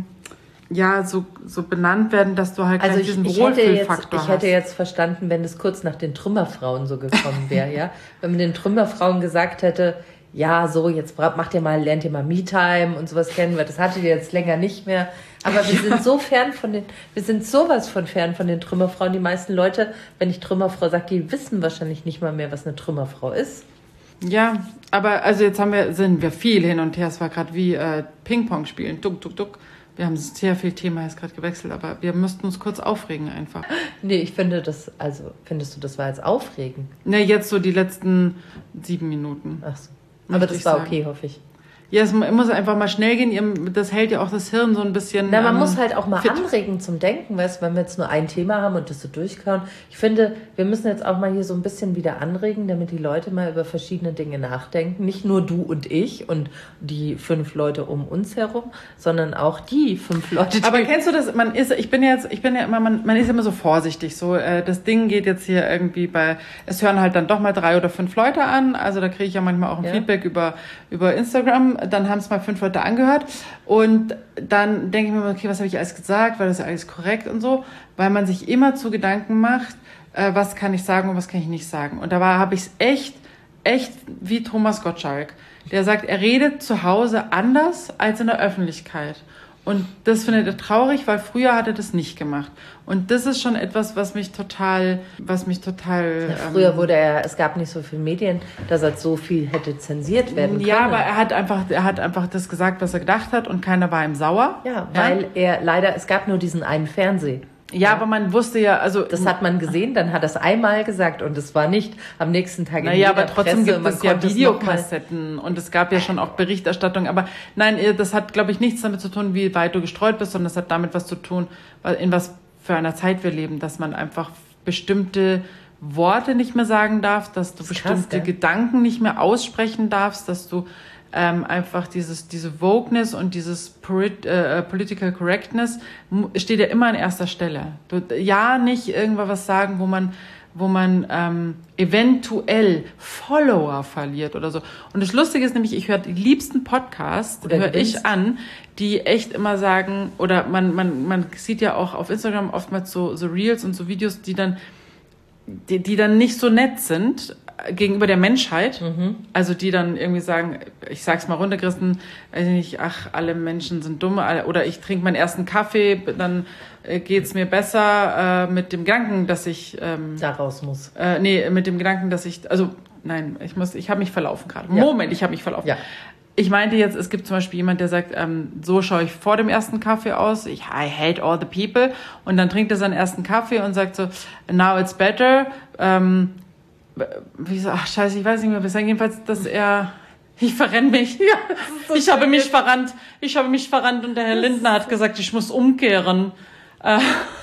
ja, so, so benannt werden, dass du halt also gleich ich, diesen ich Wohlfühlfaktor hast. Ich hätte jetzt verstanden, wenn es kurz nach den Trümmerfrauen so gekommen wäre, ja. Wenn man den Trümmerfrauen gesagt hätte, ja, so, jetzt macht ihr mal, lernt ihr mal Me-Time und sowas kennen, weil das hattet ihr jetzt länger nicht mehr. Aber wir sind so fern von den, wir sind sowas von fern von den Trümmerfrauen. Die meisten Leute, wenn ich Trümmerfrau sage, die wissen wahrscheinlich nicht mal mehr, was eine Trümmerfrau ist. Ja, aber also jetzt haben wir, sind wir viel hin und her. Es war gerade wie äh, Ping-Pong spielen, duck, duck, duck. Wir haben sehr viel Thema jetzt gerade gewechselt, aber wir müssten uns kurz aufregen einfach. Nee, ich finde das, also findest du, das war jetzt aufregend? Ne, jetzt so die letzten sieben Minuten. Ach so. Aber das war okay, hoffe ich. Ja, es muss einfach mal schnell gehen. Das hält ja auch das Hirn so ein bisschen. Na, man ähm, muss halt auch mal fit. anregen zum Denken, weißt du, wenn wir jetzt nur ein Thema haben und das so durchkauen. Ich finde, wir müssen jetzt auch mal hier so ein bisschen wieder anregen, damit die Leute mal über verschiedene Dinge nachdenken. Nicht nur du und ich und die fünf Leute um uns herum, sondern auch die fünf Leute. Die Aber kennst du das? Man ist, ich bin jetzt, ich bin ja immer, man, man ist immer so vorsichtig. So, äh, das Ding geht jetzt hier irgendwie bei. Es hören halt dann doch mal drei oder fünf Leute an. Also da kriege ich ja manchmal auch ein ja. Feedback über über Instagram. Dann haben es mal fünf Leute angehört und dann denke ich mir, okay, was habe ich alles gesagt, war das ja alles korrekt und so, weil man sich immer zu Gedanken macht, äh, was kann ich sagen und was kann ich nicht sagen. Und da war habe ich es echt, echt wie Thomas Gottschalk, der sagt, er redet zu Hause anders als in der Öffentlichkeit. Und das findet er traurig, weil früher hat er das nicht gemacht. Und das ist schon etwas, was mich total, was mich total... Ja, früher ähm, wurde er, es gab nicht so viele Medien, dass er so viel hätte zensiert werden können. Ja, aber er hat einfach, er hat einfach das gesagt, was er gedacht hat und keiner war ihm sauer. Ja, weil ja. er leider, es gab nur diesen einen Fernseh. Ja, ja, aber man wusste ja, also... Das hat man gesehen, dann hat er es einmal gesagt und es war nicht am nächsten Tag in naja, aber trotzdem Presse, gibt es ja Videokassetten und es gab ja schon auch Berichterstattung. Aber nein, das hat, glaube ich, nichts damit zu tun, wie weit du gestreut bist, sondern das hat damit was zu tun, in was für einer Zeit wir leben, dass man einfach bestimmte Worte nicht mehr sagen darf, dass du das bestimmte krass, Gedanken nicht mehr aussprechen darfst, dass du ähm, einfach dieses diese Wokeness und dieses Polit, äh, Political Correctness steht ja immer an erster Stelle. Du, ja, nicht irgendwas was sagen, wo man wo man ähm, eventuell Follower verliert oder so. Und das Lustige ist nämlich, ich höre die liebsten Podcasts, höre ich an, die echt immer sagen, oder man man man sieht ja auch auf Instagram oftmals so so Reels und so Videos, die dann die, die dann nicht so nett sind gegenüber der Menschheit, mhm. also die dann irgendwie sagen, ich sag's mal runtergerissen, weiß ich nicht, ach, alle Menschen sind dumm, oder ich trinke meinen ersten Kaffee, dann äh, geht's mir besser äh, mit dem Gedanken, dass ich ähm, da raus muss. Äh, nee, mit dem Gedanken, dass ich, also nein, ich muss, ich habe mich verlaufen gerade. Ja. Moment, ich habe mich verlaufen. Ja. ich meinte jetzt, es gibt zum Beispiel jemand, der sagt, ähm, so schaue ich vor dem ersten Kaffee aus. Ich, I hate all the people. Und dann trinkt er seinen ersten Kaffee und sagt so, now it's better. Ähm, wie so, ach scheiße, ich weiß nicht mehr, wir sagen jedenfalls, dass er, ich verrenne mich. Ja, so ich habe mich verrannt. Ich habe mich verrannt und der Herr Lindner hat gesagt, ich muss umkehren. Äh,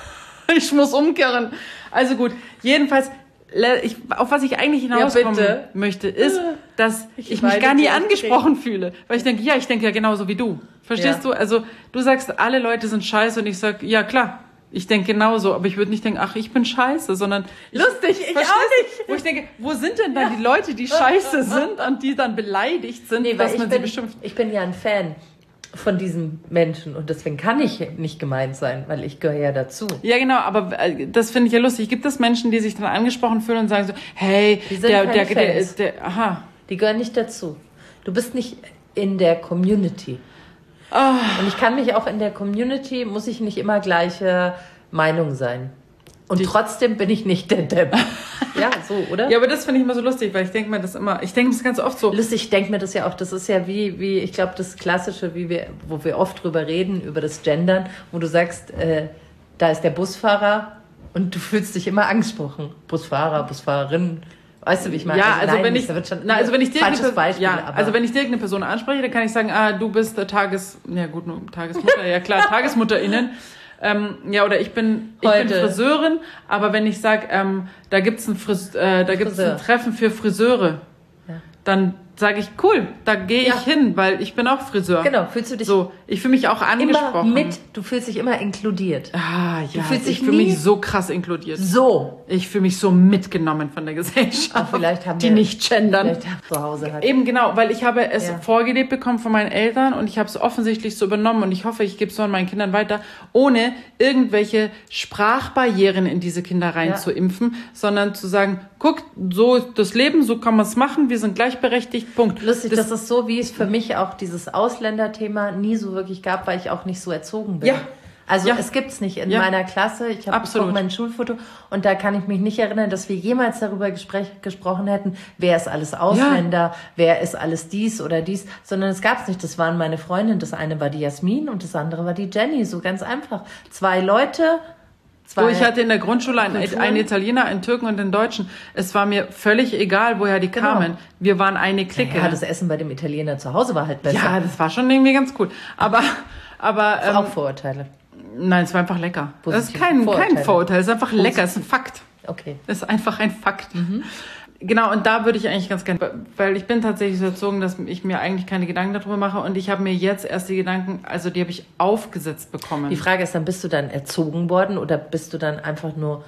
ich muss umkehren. Also gut, jedenfalls, ich, auf was ich eigentlich hinauskommen ja, möchte, ist, dass ich, ich mich gar nie angesprochen fühle. Weil ich denke, ja, ich denke ja genauso wie du. Verstehst ja. du? Also du sagst, alle Leute sind scheiße und ich sag, ja klar, ich denke genauso. Aber ich würde nicht denken, ach, ich bin scheiße, sondern... Lustig, ich, ich auch nicht. Wo ich denke, wo sind denn dann die Leute, die scheiße sind und die dann beleidigt sind, nee, dass man bin, sie beschimpft? Ich bin ja ein Fan von diesen Menschen und deswegen kann ich nicht gemeint sein, weil ich gehöre ja dazu. Ja, genau, aber das finde ich ja lustig. Gibt es Menschen, die sich dann angesprochen fühlen und sagen so, hey, der, der, der, der, der, aha. Die gehören nicht dazu. Du bist nicht in der Community. Oh. Und ich kann mich auch in der Community, muss ich nicht immer gleiche Meinung sein. Und die trotzdem bin ich nicht der Depp. Ja, so, oder? Ja, aber das finde ich immer so lustig, weil ich denke mir das immer, ich denke mir das ganz oft so. Lustig, ich denke mir das ja auch, das ist ja wie, wie ich glaube, das Klassische, wie wir, wo wir oft drüber reden, über das Gendern, wo du sagst, äh, da ist der Busfahrer und du fühlst dich immer angesprochen. Busfahrer, Busfahrerin, weißt du, wie ich meine? Ja, also, also wenn ich, da wird schon na, also wenn ich dir falsches eine, Beispiel, ja, aber also wenn ich dir eine Person anspreche, dann kann ich sagen, ah, du bist der Tages, ja gut, nur Tagesmutter, ja klar, TagesmutterInnen. Ähm, ja, oder ich bin, ich bin Friseurin, aber wenn ich sage, ähm, da gibt's ein, Fris- äh, da gibt's ein Treffen für Friseure, ja. dann sage ich, cool, da gehe ja. ich hin, weil ich bin auch Friseur. Genau, fühlst du dich so? Ich fühle mich auch angesprochen. Immer mit, du fühlst dich immer inkludiert. Ah, ja, du fühlst dich ich fühle mich so krass inkludiert. So. Ich fühle mich so mitgenommen von der Gesellschaft, Ach, vielleicht haben die wir, nicht gendern. Vielleicht haben zu Hause hat. Eben genau, weil ich habe es ja. vorgelebt bekommen von meinen Eltern und ich habe es offensichtlich so übernommen und ich hoffe, ich gebe es so an meinen Kindern weiter, ohne irgendwelche Sprachbarrieren in diese Kinder rein ja. zu impfen, sondern zu sagen, guck, so ist das Leben, so kann man es machen, wir sind gleichberechtigt, Punkt. Lustig, das, das ist so, wie es für mich auch dieses Ausländerthema nie so wirklich gab, weil ich auch nicht so erzogen bin. Ja. Also ja. es gibt's nicht in ja. meiner Klasse. Ich habe mein Schulfoto und da kann ich mich nicht erinnern, dass wir jemals darüber gespräch, gesprochen hätten, wer ist alles Ausländer, ja. wer ist alles dies oder dies, sondern es gab's nicht. Das waren meine Freundinnen. Das eine war die Jasmin und das andere war die Jenny. So ganz einfach. Zwei Leute. So, ich hatte in der Grundschule einen, einen Italiener, einen Türken und einen Deutschen. Es war mir völlig egal, woher die genau. kamen. Wir waren eine Clique. Ja, das Essen bei dem Italiener zu Hause war halt besser. Ja, das war schon irgendwie ganz cool. Aber, aber ähm, auch Vorurteile. Nein, es war einfach lecker. Positive das ist kein Vorurteile. kein Vorurteil, es ist einfach Positiv. lecker, es ist ein Fakt. Okay. Es ist einfach ein Fakt. Mhm. Genau, und da würde ich eigentlich ganz gerne, weil ich bin tatsächlich so erzogen, dass ich mir eigentlich keine Gedanken darüber mache und ich habe mir jetzt erst die Gedanken, also die habe ich aufgesetzt bekommen. Die Frage ist dann, bist du dann erzogen worden oder bist du dann einfach nur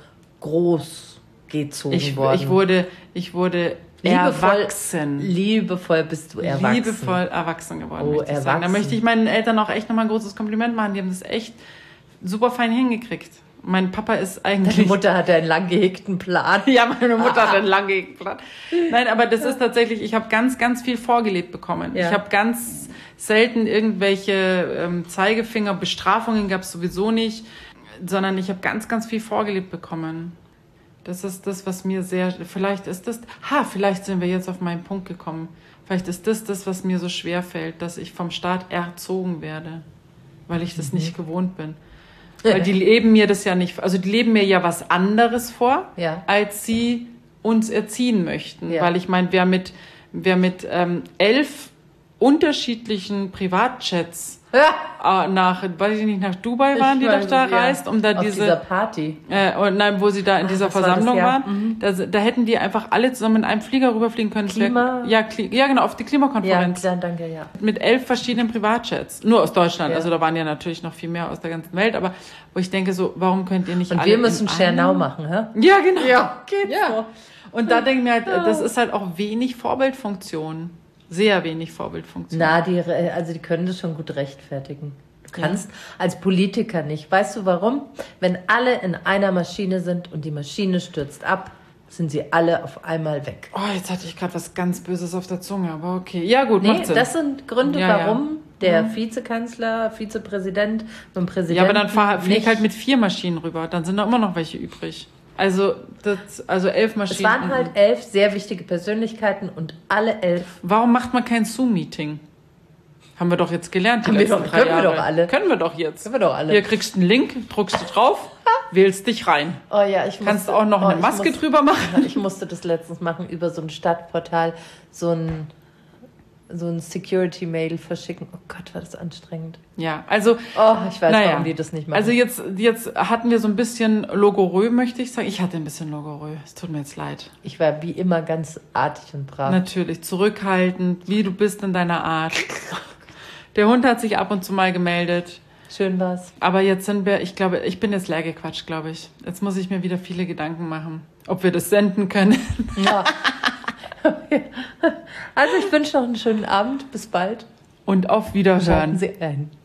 groß gezogen ich, worden? Ich wurde, ich wurde liebevoll, erwachsen. Liebevoll bist du erwachsen. Liebevoll erwachsen geworden, oh, möchte ich erwachsen. sagen. Da möchte ich meinen Eltern auch echt nochmal ein großes Kompliment machen. Die haben das echt super fein hingekriegt. Mein Papa ist eigentlich... Deine Mutter hatte einen lang gehegten Plan. Ja, meine Mutter ah. hatte einen lang gehegten Plan. Nein, aber das ist tatsächlich, ich habe ganz, ganz viel vorgelebt bekommen. Ja. Ich habe ganz selten irgendwelche ähm, Zeigefinger, Bestrafungen gab es sowieso nicht, sondern ich habe ganz, ganz viel vorgelebt bekommen. Das ist das, was mir sehr... Vielleicht ist das... Ha, vielleicht sind wir jetzt auf meinen Punkt gekommen. Vielleicht ist das das, was mir so schwer fällt, dass ich vom Staat erzogen werde, weil ich das mhm. nicht gewohnt bin. Weil die leben mir das ja nicht, also die leben mir ja was anderes vor, ja. als sie uns erziehen möchten. Ja. Weil ich meine, wer mit, wer mit ähm, elf unterschiedlichen Privatjets ja. äh, nach, weiß ich nicht, nach Dubai waren, ich die doch da ja. reist, um da auf diese dieser Party. Äh, und nein, wo sie da in Ach, dieser Versammlung war waren, mhm. da, da hätten die einfach alle zusammen in einem Flieger rüberfliegen können. Klima? Wär, ja, Kli- ja, genau, auf die Klimakonferenz. Ja, danke, ja. Mit elf verschiedenen Privatjets. Nur aus Deutschland. Ja. Also da waren ja natürlich noch viel mehr aus der ganzen Welt. Aber wo ich denke so, warum könnt ihr nicht und alle... Und wir müssen Schernau machen, hä? Ja, genau. Ja, geht ja. so. Und da denke ich mir halt, das ist halt auch wenig Vorbildfunktion. Sehr wenig Vorbildfunktion. Na, die, also die können das schon gut rechtfertigen. Du kannst ja. als Politiker nicht. Weißt du warum? Wenn alle in einer Maschine sind und die Maschine stürzt ab, sind sie alle auf einmal weg. Oh, jetzt hatte ich gerade was ganz Böses auf der Zunge, aber okay. Ja gut, nee, macht Sinn. Das sind Gründe, ja, warum ja. der mhm. Vizekansler, Vizepräsident und Präsident... Ja, aber dann fahr, flieg halt mit vier Maschinen rüber, dann sind da immer noch welche übrig. Also, das, also elf Maschinen. Es waren halt elf sehr wichtige Persönlichkeiten und alle elf... Warum macht man kein Zoom-Meeting? Haben wir doch jetzt gelernt. Die Haben wir letzten doch- drei können wir Jahre. doch alle. Können wir doch jetzt. Können wir doch alle. Hier kriegst du einen Link, drückst du drauf, wählst dich rein. Oh ja, ich Kannst musste, auch noch oh, eine ich Maske muss- drüber machen. Ich musste das letztens machen über so ein Stadtportal, so ein, so ein Security-Mail verschicken. Oh Gott, war das anstrengend. Ja, also, Oh, ich weiß, naja. warum die das nicht machen. Also jetzt, jetzt hatten wir so ein bisschen Logorö, möchte ich sagen. Ich hatte ein bisschen Logorö. Es tut mir jetzt leid. ich war wie immer ganz artig und brav. Natürlich, zurückhaltend, wie du bist in deiner Art. Der Hund hat sich ab und zu mal gemeldet. Schön war's. Aber jetzt sind wir, ich glaube, ich bin jetzt leer gequatscht, glaube ich. Jetzt muss ich mir wieder viele Gedanken machen, ob wir das senden können. Ja. Also ich wünsche noch einen schönen Abend. Bis bald. Und auf Schalten Wiederhören. Sie ein.